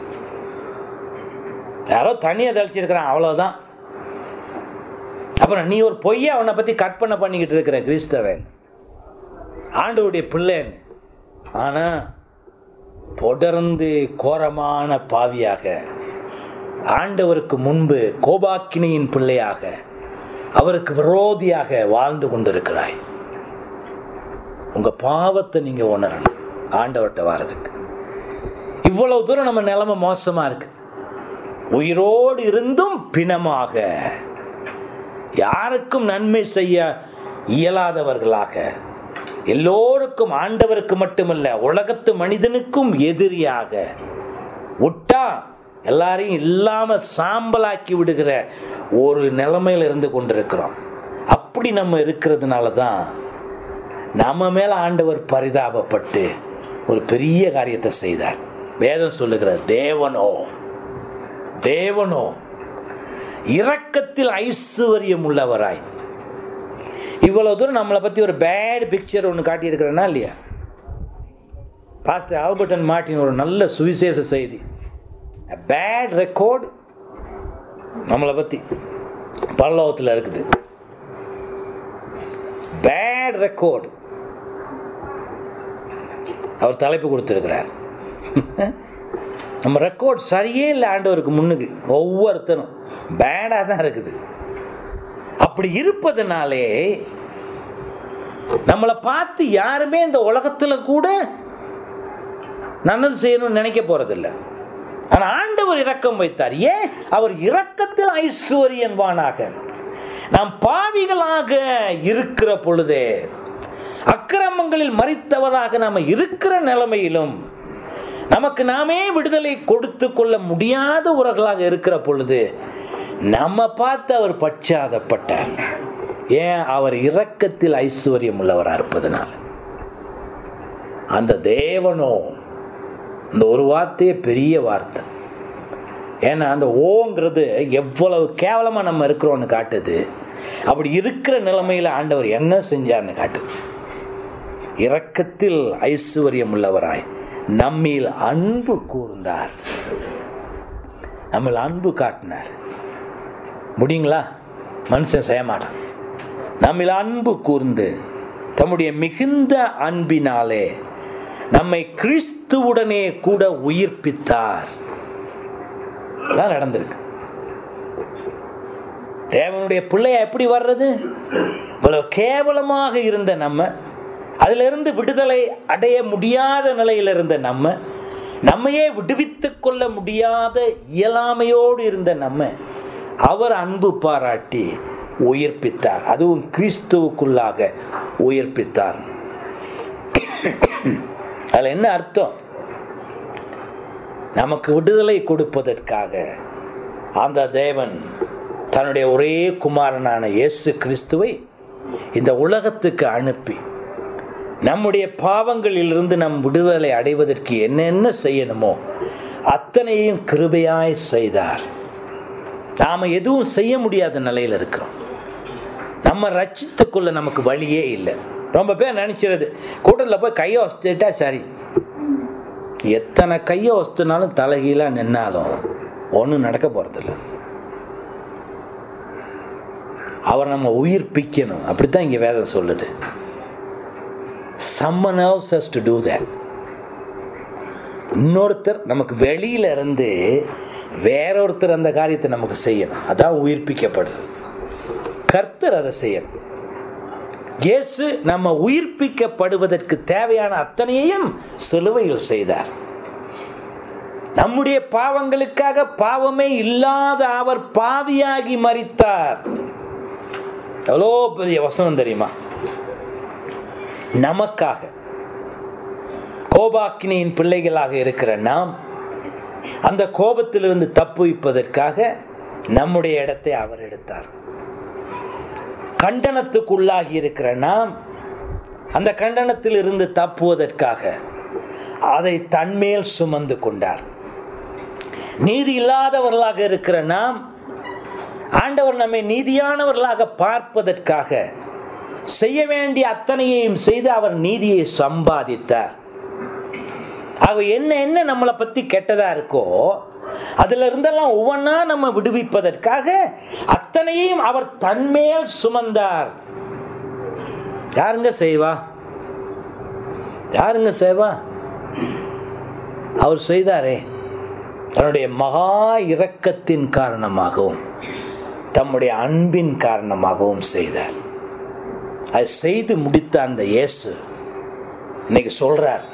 Speaker 1: யாரோ தண்ணியை தெளிச்சிருக்கிறான் அவ்வளவுதான். அப்புறம் நீ ஒரு பொய்யா அவனை பத்தி கற்பனை பண்ணிக்கிட்டு இருக்கிற கிறிஸ்தவன், ஆண்டவருடைய பிள்ளைன்னு. ஆனா தொடர்ந்து கோரமான பாவியாக, ஆண்டவருக்கு முன்பு கோபாக்கினியின் பிள்ளையாக, அவருக்கு விரோதியாக வாழ்ந்து கொண்டிருக்கிறாய். உங்க பாவத்தை நீங்க உணரணும் ஆண்டவர்கிட்ட வர்றதுக்கு. இவ்வளவு தூரம் நம்ம நிலைமை மோசமா இருக்கு. உயிரோடு இருந்தும் பிணமாக, யாருக்கும் நன்மை செய்ய இயலாதவர்களாக, எல்லோருக்கும், ஆண்டவருக்கு மட்டுமல்ல உலகத்து மனிதனுக்கும் எதிரியாக, விட்டா எல்லாரையும் இல்லாம சாம்பலாக்கி விடுகிற ஒரு நிலைமையில இருந்து கொண்டிருக்கிறோம். அப்படி நம்ம இருக்கிறதுனால தான் நம்ம மேல ஆண்டவர் பரிதாபப்பட்டு ஒரு பெரிய காரியத்தை செய்தார். வேதம் சொல்லுகிற தேவனோ தேவனோ இரக்கத்தில் ஐஸ்வர்யம் உள்ளவராய். இவ்வளவு தூரம் நம்மளை பத்தி ஒரு பேட் பிக்சர் ஒன்று காட்டி இருக்கிறேன்னா இல்லையா? பாஸ்டர் ஆல்பர்ட் அண்ட் மார்ட்டின் ஒரு நல்ல சுவிசேஷ செய்தி, பேட் ரெக்கார்டு நம்மளை பத்தி பரலோகத்தில் இருக்குது. பேட் ரெக்கார்டு அவர் தலைப்பு கொடுத்திருக்கிறார். நம்ம ரெக்கார்ட் சரியே இல்லை ஆண்டவருக்கு முன்னுக்கு. ஒவ்வொருத்தரும் பேடா தான் இருக்குது. அப்படி இருப்பதனாலே நம்மளை பார்த்து யாருமே இந்த உலகத்துல கூட நல்லது செய்யணும்னு நினைக்க போறதில்லை. ஆனா ஆண்டவர் இரக்கம் வைத்தார். ஏன்? அவர் இரக்கத்தில் ஐஸ்வர்யவானாக, நாம் பாவிகளாக இருக்கிற பொழுதே, அக்கிரமங்களில் மரித்தவராக நாம இருக்கிற நிலைமையிலும், நமக்கு நாமே விடுதலை கொடுத்து கொள்ள முடியாதவர்களாக இருக்கிற பொழுது நம்ம பார்த்து அவர் பச்சாதப்பட்டார். ஏன்? அவர் இரக்கத்தில் ஐஸ்வர்யம் உள்ளவராக இருப்பதனால். அந்த தேவனோ, இந்த ஒரு வார்த்தையே பெரிய வார்த்தை. ஏன்னா அந்த ஓங்கிறது எவ்வளவு கேவலமா நம்ம இருக்கிறோம்னு காட்டுது. அப்படி இருக்கிற நிலைமையில ஆண்டவர் என்ன செஞ்சார்னு காட்டுது. இரக்கத்தில் ஐஸ்வர்யம் உள்ளவராய் நம்மில் அன்பு கூர்ந்தார், நம்மில் அன்பு காட்டினார். முடியுங்களா? மனுஷன் செய்ய மாட்டான். நம்மில் அன்பு கூர்ந்து தம்முடைய மிகுந்த அன்பினாலே நம்மை கிறிஸ்துவுடனே கூட உயிர்ப்பித்தார். நடந்திருக்கு. தேவனுடைய பிள்ளையா எப்படி வர்றது? இவ்வளவு கேவலமாக இருந்த நம்ம, அதிலிருந்து விடுதலை அடைய முடியாத நிலையில் இருந்த நம்ம, நம்மையே விடுவித்துக் கொள்ள முடியாத இயலாமையோடு இருந்த நம்ம, அவர் அன்பு பாராட்டி உயிர்ப்பித்தார். அதுவும் கிறிஸ்துவுக்குள்ளாக உயிர்ப்பித்தார். அதுல என்ன அர்த்தம்? நமக்கு விடுதலை கொடுப்பதற்காக அந்த தேவன் தன்னுடைய ஒரே குமாரனான இயேசு கிறிஸ்துவை இந்த உலகத்துக்கு அனுப்பி நம்முடைய பாவங்களிலிருந்து நம் விடுதலை அடைவதற்கு என்னென்ன செய்யணுமோ அத்தனையும் கிருபையாய் செய்தார். நாம எதுவும் செய்ய முடியாத நிலையில் இருக்கிறோம். நம்ம ரட்சித்துக் கொள்ள நமக்கு வழியே இல்லை. ரொம்ப பேர் நினைச்சிருது, கூட்டத்தில் போய் கையை வச்சுட்டா சரி. எத்தனை கையை வச்சுனாலும் தலைகீழா நின்னாலும் ஒன்றும் நடக்க போறதில்ல. அவர் நம்ம உயிர்ப்பிக்கணும். அப்படித்தான் இங்க வேதம் சொல்லுது. Someone else has to do that. இன்னொருத்தர் நமக்கு வெளியில இருந்து வேறொருத்தர் அந்த காரியத்தை நமக்கு செய்யணும். அதான் உயிர்ப்பிக்கப்படுது. கர்த்தர் அதை செய்யணும். இயேசு நம்ம உயிர்ப்பிக்கப்படுவதற்கு தேவையான அத்தனையையும் சிலுவையில் செய்தார். நம்முடைய பாவங்களுக்காக பாவமே இல்லாத அவர் பாவியாகி மரித்தார். எவ்வளோ பெரிய வசனம் தெரியுமா? நமக்காக, கோபாக்கினியின் பிள்ளைகளாக இருக்கிற நாம் அந்த கோபத்திலிருந்து தப்புவிப்பதற்காக நம்முடைய இடத்தை அவர் எடுத்தார். கண்டனத்துக்குள்ளாகி இருக்கிற நாம் அந்த கண்டனத்தில் இருந்து தப்புவதற்காக அதை தன்மேல் சுமந்து கொண்டார். நீதி இல்லாதவர்களாக இருக்கிற நாம் ஆண்டவர் நம்மை நீதியானவர்களாக பார்ப்பதற்காக செய்ய வேண்டிய அத்தனையையும் செய்து அவர் நீதியை சம்பாதித்தார். ஆக என்ன என்ன நம்மளை பத்தி கெட்டதா இருக்கோ அதுல இருந்தெல்லாம் ஒவ்வொன்னா நம்ம விடுவிப்பதற்காக அத்தனையும் அவர் தன்மேல் சுமந்தார். யாருங்க செய்வா? யாருங்க செய்வா? அவர் செய்தாரே. தன்னுடைய மகா இரக்கத்தின் காரணமாகவும் தம்முடைய அன்பின் காரணமாகவும் செய்தார். அதை செய்து முடித்த அந்த இயேசு இன்னைக்கு சொல்றார்,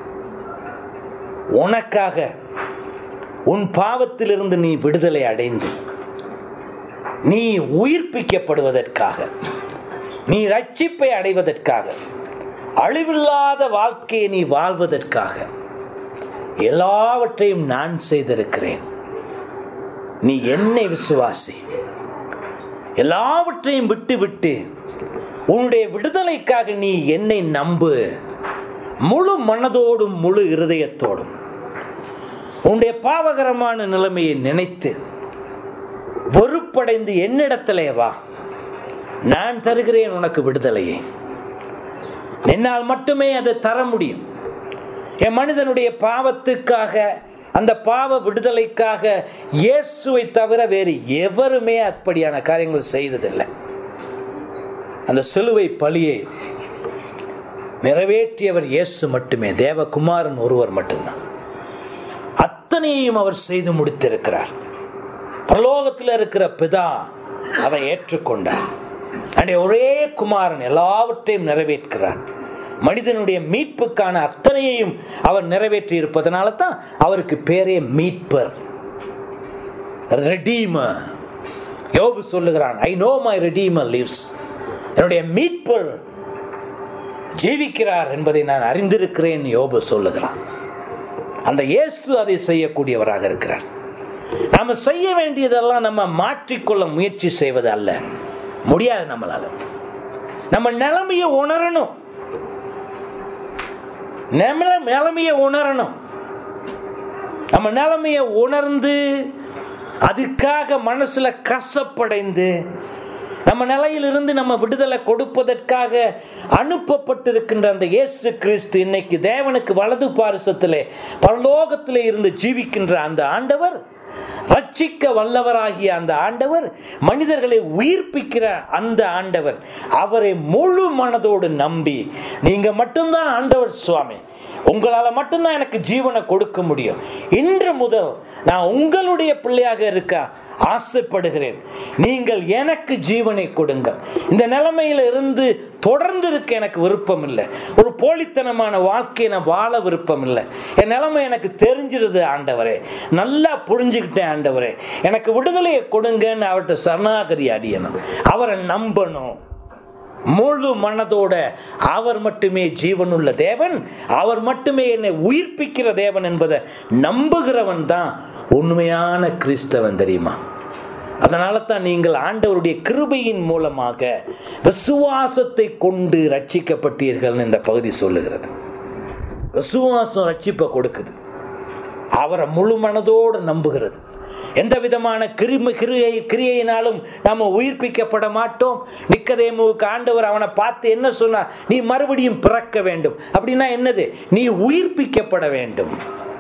Speaker 1: உனக்காக உன் பாவத்திலிருந்து நீ விடுதலை அடைந்து நீ உயிர்ப்பிக்கப்படுவதற்காக, நீ ரட்சிப்பை அடைவதற்காக, அழிவில்லாத வாழ்க்கையை நீ வாழ்வதற்காக எல்லாவற்றையும் நான் செய்திருக்கிறேன். நீ என்னை விசுவாசி. எல்லாவற்றையும் விட்டு விட்டு உன்னுடைய விடுதலைக்காக நீ என்னை நம்பு. முழு மனதோடும் முழு இருதயத்தோடும் உன்னுடைய பாவகரமான நிலைமையை நினைத்து வெறுப்படைந்து என்னிடத்திலே வா. நான் தருகிறேன் உனக்கு விடுதலையை. என்னால் மட்டுமே அதை தர முடியும். என் மனிதனுடைய பாவத்துக்காக, அந்த பாவ விடுதலைக்காக இயேசுவை தவிர வேறு எவருமே அப்படியான காரியங்கள் செய்ததில்லை. அந்த சிலுவை பலியை நிறைவேற்றியவர் இயேசு மட்டுமே, தேவகுமாரன் ஒருவர் மட்டும்தான். அத்தனையும் அவர் செய்து முடித்திருக்கிறார். பரலோகத்தில் இருக்கிற பிதா அதை ஏற்றுக்கொண்டார். அன்றைய ஒரே குமாரன் எல்லாவற்றையும் நிறைவேற்றுகிறார். மனிதனுடைய மீட்புக்கான அத்தனையையும் அவர் நிறைவேற்றி இருப்பதனால தான் அவருக்கு பேரே மீட்பர், ரெடீமர். யோபு சொல்லுகிறான், I know my redeemer lives. என்னுடைய மீட்பர் ஜீவிக்கிறார் என்பதை நான் அறிந்திருக்கிறேன் யோபு சொல்லுகிறான். அந்த இயேசு அதை செய்யக்கூடியவராக இருக்கிறார். நாம செய்ய வேண்டியதெல்லாம் நம்ம மாற்றிக்கொள்ள முயற்சி செய்வது அல்ல, முடியாது நம்மளால. நம்ம நிலைமையை உணரணும், நிலைமையை உணரணும். நம்ம நிலைமையை உணர்ந்து அதுக்காக மனசுல கசப்படைந்து நம்ம நிலையிலிருந்து நம்ம விடுதலை கொடுப்பதற்காக அனுப்பப்பட்டிருக்கின்ற அந்த இயேசு கிறிஸ்து இன்னைக்கு தேவனுக்கு வலது பாரிசத்திலே பரலோகத்திலே இருந்து ஜீவிக்கின்ற அந்த ஆண்டவர், ரட்சிக்க வல்லவராகிய அந்த ஆண்டவர், மனிதர்களை உயிர்ப்பிக்கிற அந்த ஆண்டவர், அவரை முழு மனதோடு நம்பி, நீங்க மட்டும்தான் ஆண்டவர் சுவாமி, உங்களால மட்டும்தான் எனக்கு ஜீவனை கொடுக்க முடியும், இன்று முதல் நான் உங்களுடைய பிள்ளையாக இருக்க ஆசைப்படுகிறேன், நீங்கள் எனக்கு ஜீவனை கொடுங்க. இந்த நிலைமையில இருந்து தொடர்ந்து இருக்க எனக்கு விருப்பம் இல்லை, ஒரு போலித்தனமான வாழ்க்கையை நான் வாழ விருப்பம் இல்லை, என் நிலைமை எனக்கு தெரிஞ்சிருது ஆண்டவரே, நல்லா புரிஞ்சுக்கிட்டேன் ஆண்டவரே, எனக்கு விடுதலையை கொடுங்கன்னு அவர்கிட்ட சரணாகதி அடையணும், அவரை நம்பணும் முழு மனதோட. அவர் மட்டுமே ஜீவனுள்ள தேவன், அவர் மட்டுமே என்னை உயிர்ப்பிக்கிற தேவன் என்பதை நம்புகிறவன் தான் உண்மையான கிறிஸ்தவன், தெரியுமா? அதனால தான் நீங்கள் ஆண்டவருடைய கிருபையின் மூலமாக விசுவாசத்தை கொண்டு ரட்சிக்கப்பட்டீர்கள் இந்த பகுதி சொல்லுகிறது. விசுவாசம் ரட்சிப்பை கொடுக்குது, அவரை முழு மனதோடு நம்புகிறது. எந்த விதமான கிருமி கிரியை கிரியையினாலும் நாம உயிர்ப்பிக்கப்பட மாட்டோம். நிக்கதேமுவுக்கு ஆண்டவர் அவனை பார்த்து என்ன சொன்னா, நீ மறுபடியும் பிறக்க வேண்டும். அப்படின்னா என்னது? நீ உயிர்ப்பிக்கப்பட வேண்டும்.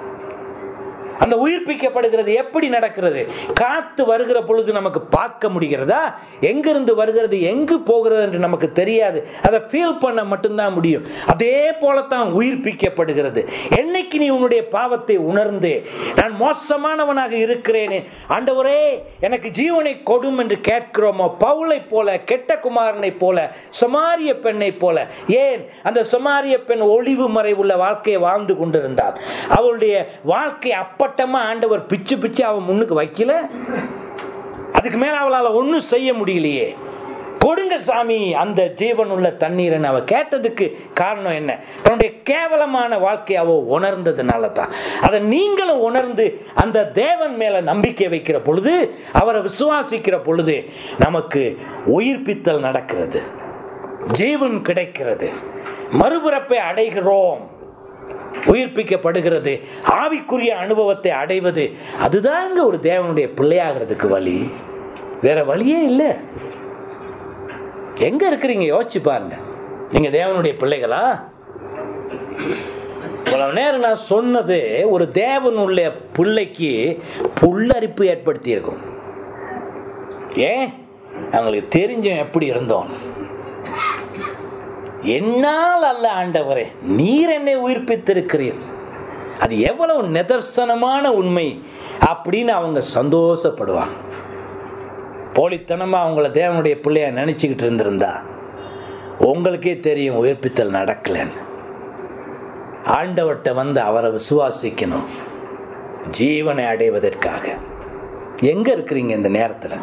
Speaker 1: அந்த உயிர்ப்பிக்கப்படுகிறது எப்படி நடக்கிறது? காத்து வருகிற பொழுது நமக்கு பார்க்க முடிகிறதா? எங்கிருந்து வருகிறது, எங்கு போகிறது என்று நமக்கு தெரியாது, அதை ஃபீல் பண்ண மட்டும்தான் முடியும். அதே போலத்தான் உயிர்ப்பிக்கப்படுகிறது. என்னைக்கு நீ உன்னுடைய பாவத்தை உணர்ந்து, நான் மோசமானவனாக இருக்கிறேனே ஆண்டவரே எனக்கு ஜீவனை கொடும் என்று கேட்கிறோமோ, பவுலை போல, கெட்ட குமாரனை போல, சமாரிய பெண்ணை போல. ஏன் அந்த சமாரிய பெண் ஒளிவு மறைவுள்ள வாழ்க்கையை வாழ்ந்து கொண்டிருந்தார். அவளுடைய வாழ்க்கை அப்ப ஆண்டவர் பிச்சு பிச்சு அவன் முன்னுக்கு வைக்கல. அதுக்கு மேல அவளால் ஒன்னும் செய்ய முடியலையே. கொடுங்க சாமி அந்த ஜீவனுள்ள தண்ணீரை அவ கேட்டதுக்கு காரணம் என்ன? தன்னுடைய கேவலமான வாழ்க்கையை அவ உணர்ந்ததுனால தான். அதை நீங்களும் உணர்ந்து அந்த தேவன் மேல நம்பிக்கை வைக்கிற பொழுது, அவரை விசுவாசிக்கிற பொழுது நமக்கு உயிர்ப்பித்தல் நடக்கிறது, ஜீவன் கிடைக்கிறது, மறுபிறப்பை அடைகிறோம், உயிர்ப்பிக்கப்படுகிறது, ஆவிக்குரிய அனுபவத்தை அடைவது. அதுதாங்க ஒரு தேவனுடைய பிள்ளையாகிறதுக்கு வழி, வேற வழியே இல்லை. எங்க இருக்கிறீங்க யோசிச்சு பாருங்க. நீங்க தேவனுடைய பிள்ளைகளா? இவ்வளவு நேரம் நான் சொன்னது ஒரு தேவனுடைய பிள்ளைக்கு புல்லரிப்பு ஏற்படுத்தி இருக்கும். ஏன்? அவங்களுக்கு தெரிஞ்சோம் எப்படி இருந்தோம். என்னால் அல்ல ஆண்டவரே, நீர் என்னை உயிர்ப்பித்திருக்கிறீர். அது எவ்வளவு நிதர்சனமான உண்மை அப்படின்னு அவங்க சந்தோஷப்படுவாங்க. போலித்தனமா அவங்கள தேவனுடைய பிள்ளையா நினைச்சுக்கிட்டு இருந்திருந்தா உங்களுக்கே தெரியும் உயிர்ப்பித்தல் நடக்கலன்னு. ஆண்டவர்கிட்ட வந்து அவரை விசுவாசிக்கணும் ஜீவனை அடைவதற்காக. எங்க இருக்கிறீங்க இந்த நேரத்தில்?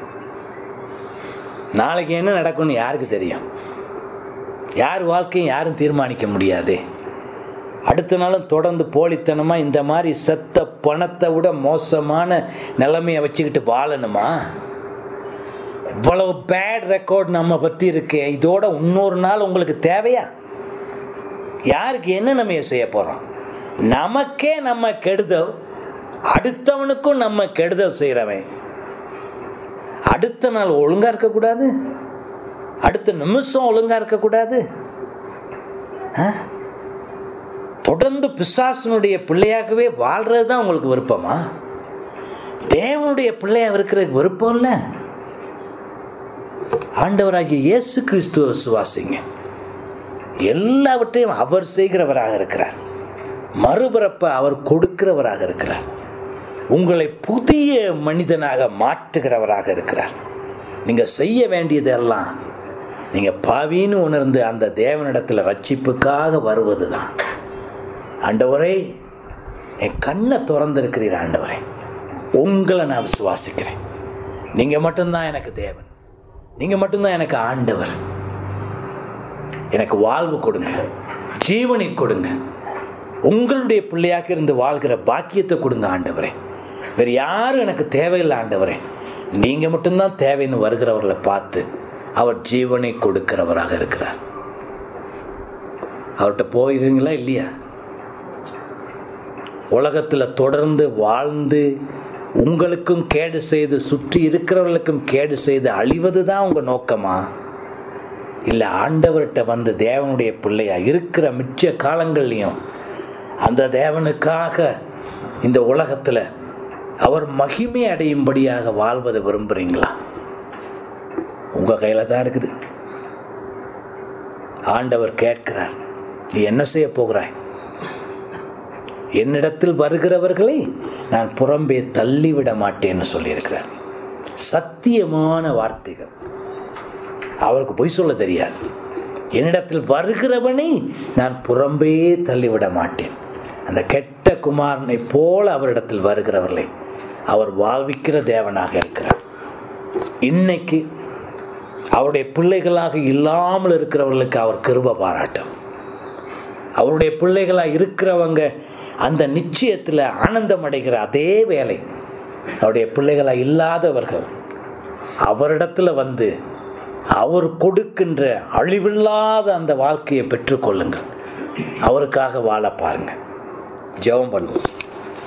Speaker 1: நாளைக்கு என்ன நடக்கும்னு யாருக்கு தெரியும்? யார் வாழ்க்கையும் யாரும் தீர்மானிக்க முடியாது. அடுத்த நாளும் தொடர்ந்து போலித்தனமா இந்த மாதிரி செத்த பணத்தை விட மோசமான நிலைமையை வச்சுக்கிட்டு வாழணுமா? இவ்வளவு பேட் ரெக்கார்ட் நம்ம பத்தி இருக்கு, இதோட இன்னொரு நாள் உங்களுக்கு தேவையா? யாருக்கு என்ன நம்ம செய்ய போறோம்? நமக்கே நம்ம கெடுதல், அடுத்தவனுக்கும் நம்ம கெடுதல் செய்யறவன். அடுத்த நாள் ஒழுங்கா இருக்க கூடாது, அடுத்த நிமிஷம் ஒழுங்கா இருக்க கூடாது. தொடர்ந்து பிசாசனுடைய பிள்ளையாகவே வாழ்றதுதான் உங்களுக்கு விருப்பமா? தேவனுடைய பிள்ளையா இருக்கிறதுக்கு விருப்பம் இல்ல. ஆண்டவராகிய இயேசு கிறிஸ்துவ விசுவாசிங்க. எல்லாவற்றையும் அவர் செய்கிறவராக இருக்கிறார், மறுபிறப்ப அவர் கொடுக்கிறவராக இருக்கிறார், உங்களை புதிய மனிதனாக மாற்றுகிறவராக இருக்கிறார். நீங்க செய்ய வேண்டியதெல்லாம் நீங்க பாவின்னு உணர்ந்து அந்த தேவனிடத்துல ரட்சிப்புக்காக வருவதுதான். ஆண்டவரே, என் கண்ணை திறந்திருக்கிறீர். ஆண்டவரே, உங்களை நான் விசுவாசிக்கிறேன். நீங்க மட்டும்தான் எனக்கு தேவன், நீங்க மட்டும்தான் எனக்கு ஆண்டவர். எனக்கு வாழ்வு கொடுங்க, ஜீவனை கொடுங்க, உங்களுடைய பிள்ளையாக இருந்து வாழ்கிற பாக்கியத்தை கொடுங்க ஆண்டவரே. வேறு யாரும் எனக்கு தேவையில்லை ஆண்டவரே, நீங்க மட்டும்தான் தேவைன்னு வருகிறவர்களை பார்த்து அவர் ஜீவனை கொடுக்கிறவராக இருக்கிறார். அவர்கிட்ட போயிருங்களா இல்லையா? உலகத்தில் தொடர்ந்து வாழ்ந்து உங்களுக்கும் கேடு செய்து சுற்றி இருக்கிறவர்களுக்கும் கேடு செய்து அழிவது தான் உங்க நோக்கமா? இல்லை ஆண்டவர்கிட்ட வந்து தேவனுடைய பிள்ளையா இருக்கிற மிச்ச காலங்கள்லையும் அந்த தேவனுக்காக இந்த உலகத்தில் அவர் மகிமை அடையும்படியாக வாழ்வதை விரும்புறீங்களா? உங்க கையில தான் இருக்குது. ஆண்டவர் கேட்கிறார், நீ என்ன செய்ய போகிறாய்? என்னிடத்தில் வருகிறவர்களை நான் புறம்பே தள்ளிவிட மாட்டேன்னு சொல்லியிருக்கிறார். சத்தியமான வார்த்தைகள். அவருக்கு பொய் சொல்ல தெரியாது. என்னிடத்தில் வருகிறவனை நான் புறம்பே தள்ளிவிட மாட்டேன். அந்த கெட்ட குமாரனை போல அவரிடத்தில் வருகிறவர்களை அவர் வாழ்விக்கிற தேவனாக இருக்கிறார். இன்னைக்கு அவருடைய பிள்ளைகளாக இல்லாமல் இருக்கிறவர்களுக்கு அவர் கிருபை பாராட்டும். அவருடைய பிள்ளைகளாக இருக்கிறவங்க அந்த நிச்சயத்தில் ஆனந்தம் அடைகிற அதே வேளை அவருடைய பிள்ளைகளாக இல்லாதவர்கள் அவரிடத்துல வந்து அவர் கொடுக்கின்ற அழிவில்லாத அந்த வாழ்க்கையை பெற்றுக்கொள்ளுங்கள். அவருக்காக வாழ பாருங்க. ஜெபம் பண்ணுவோம்.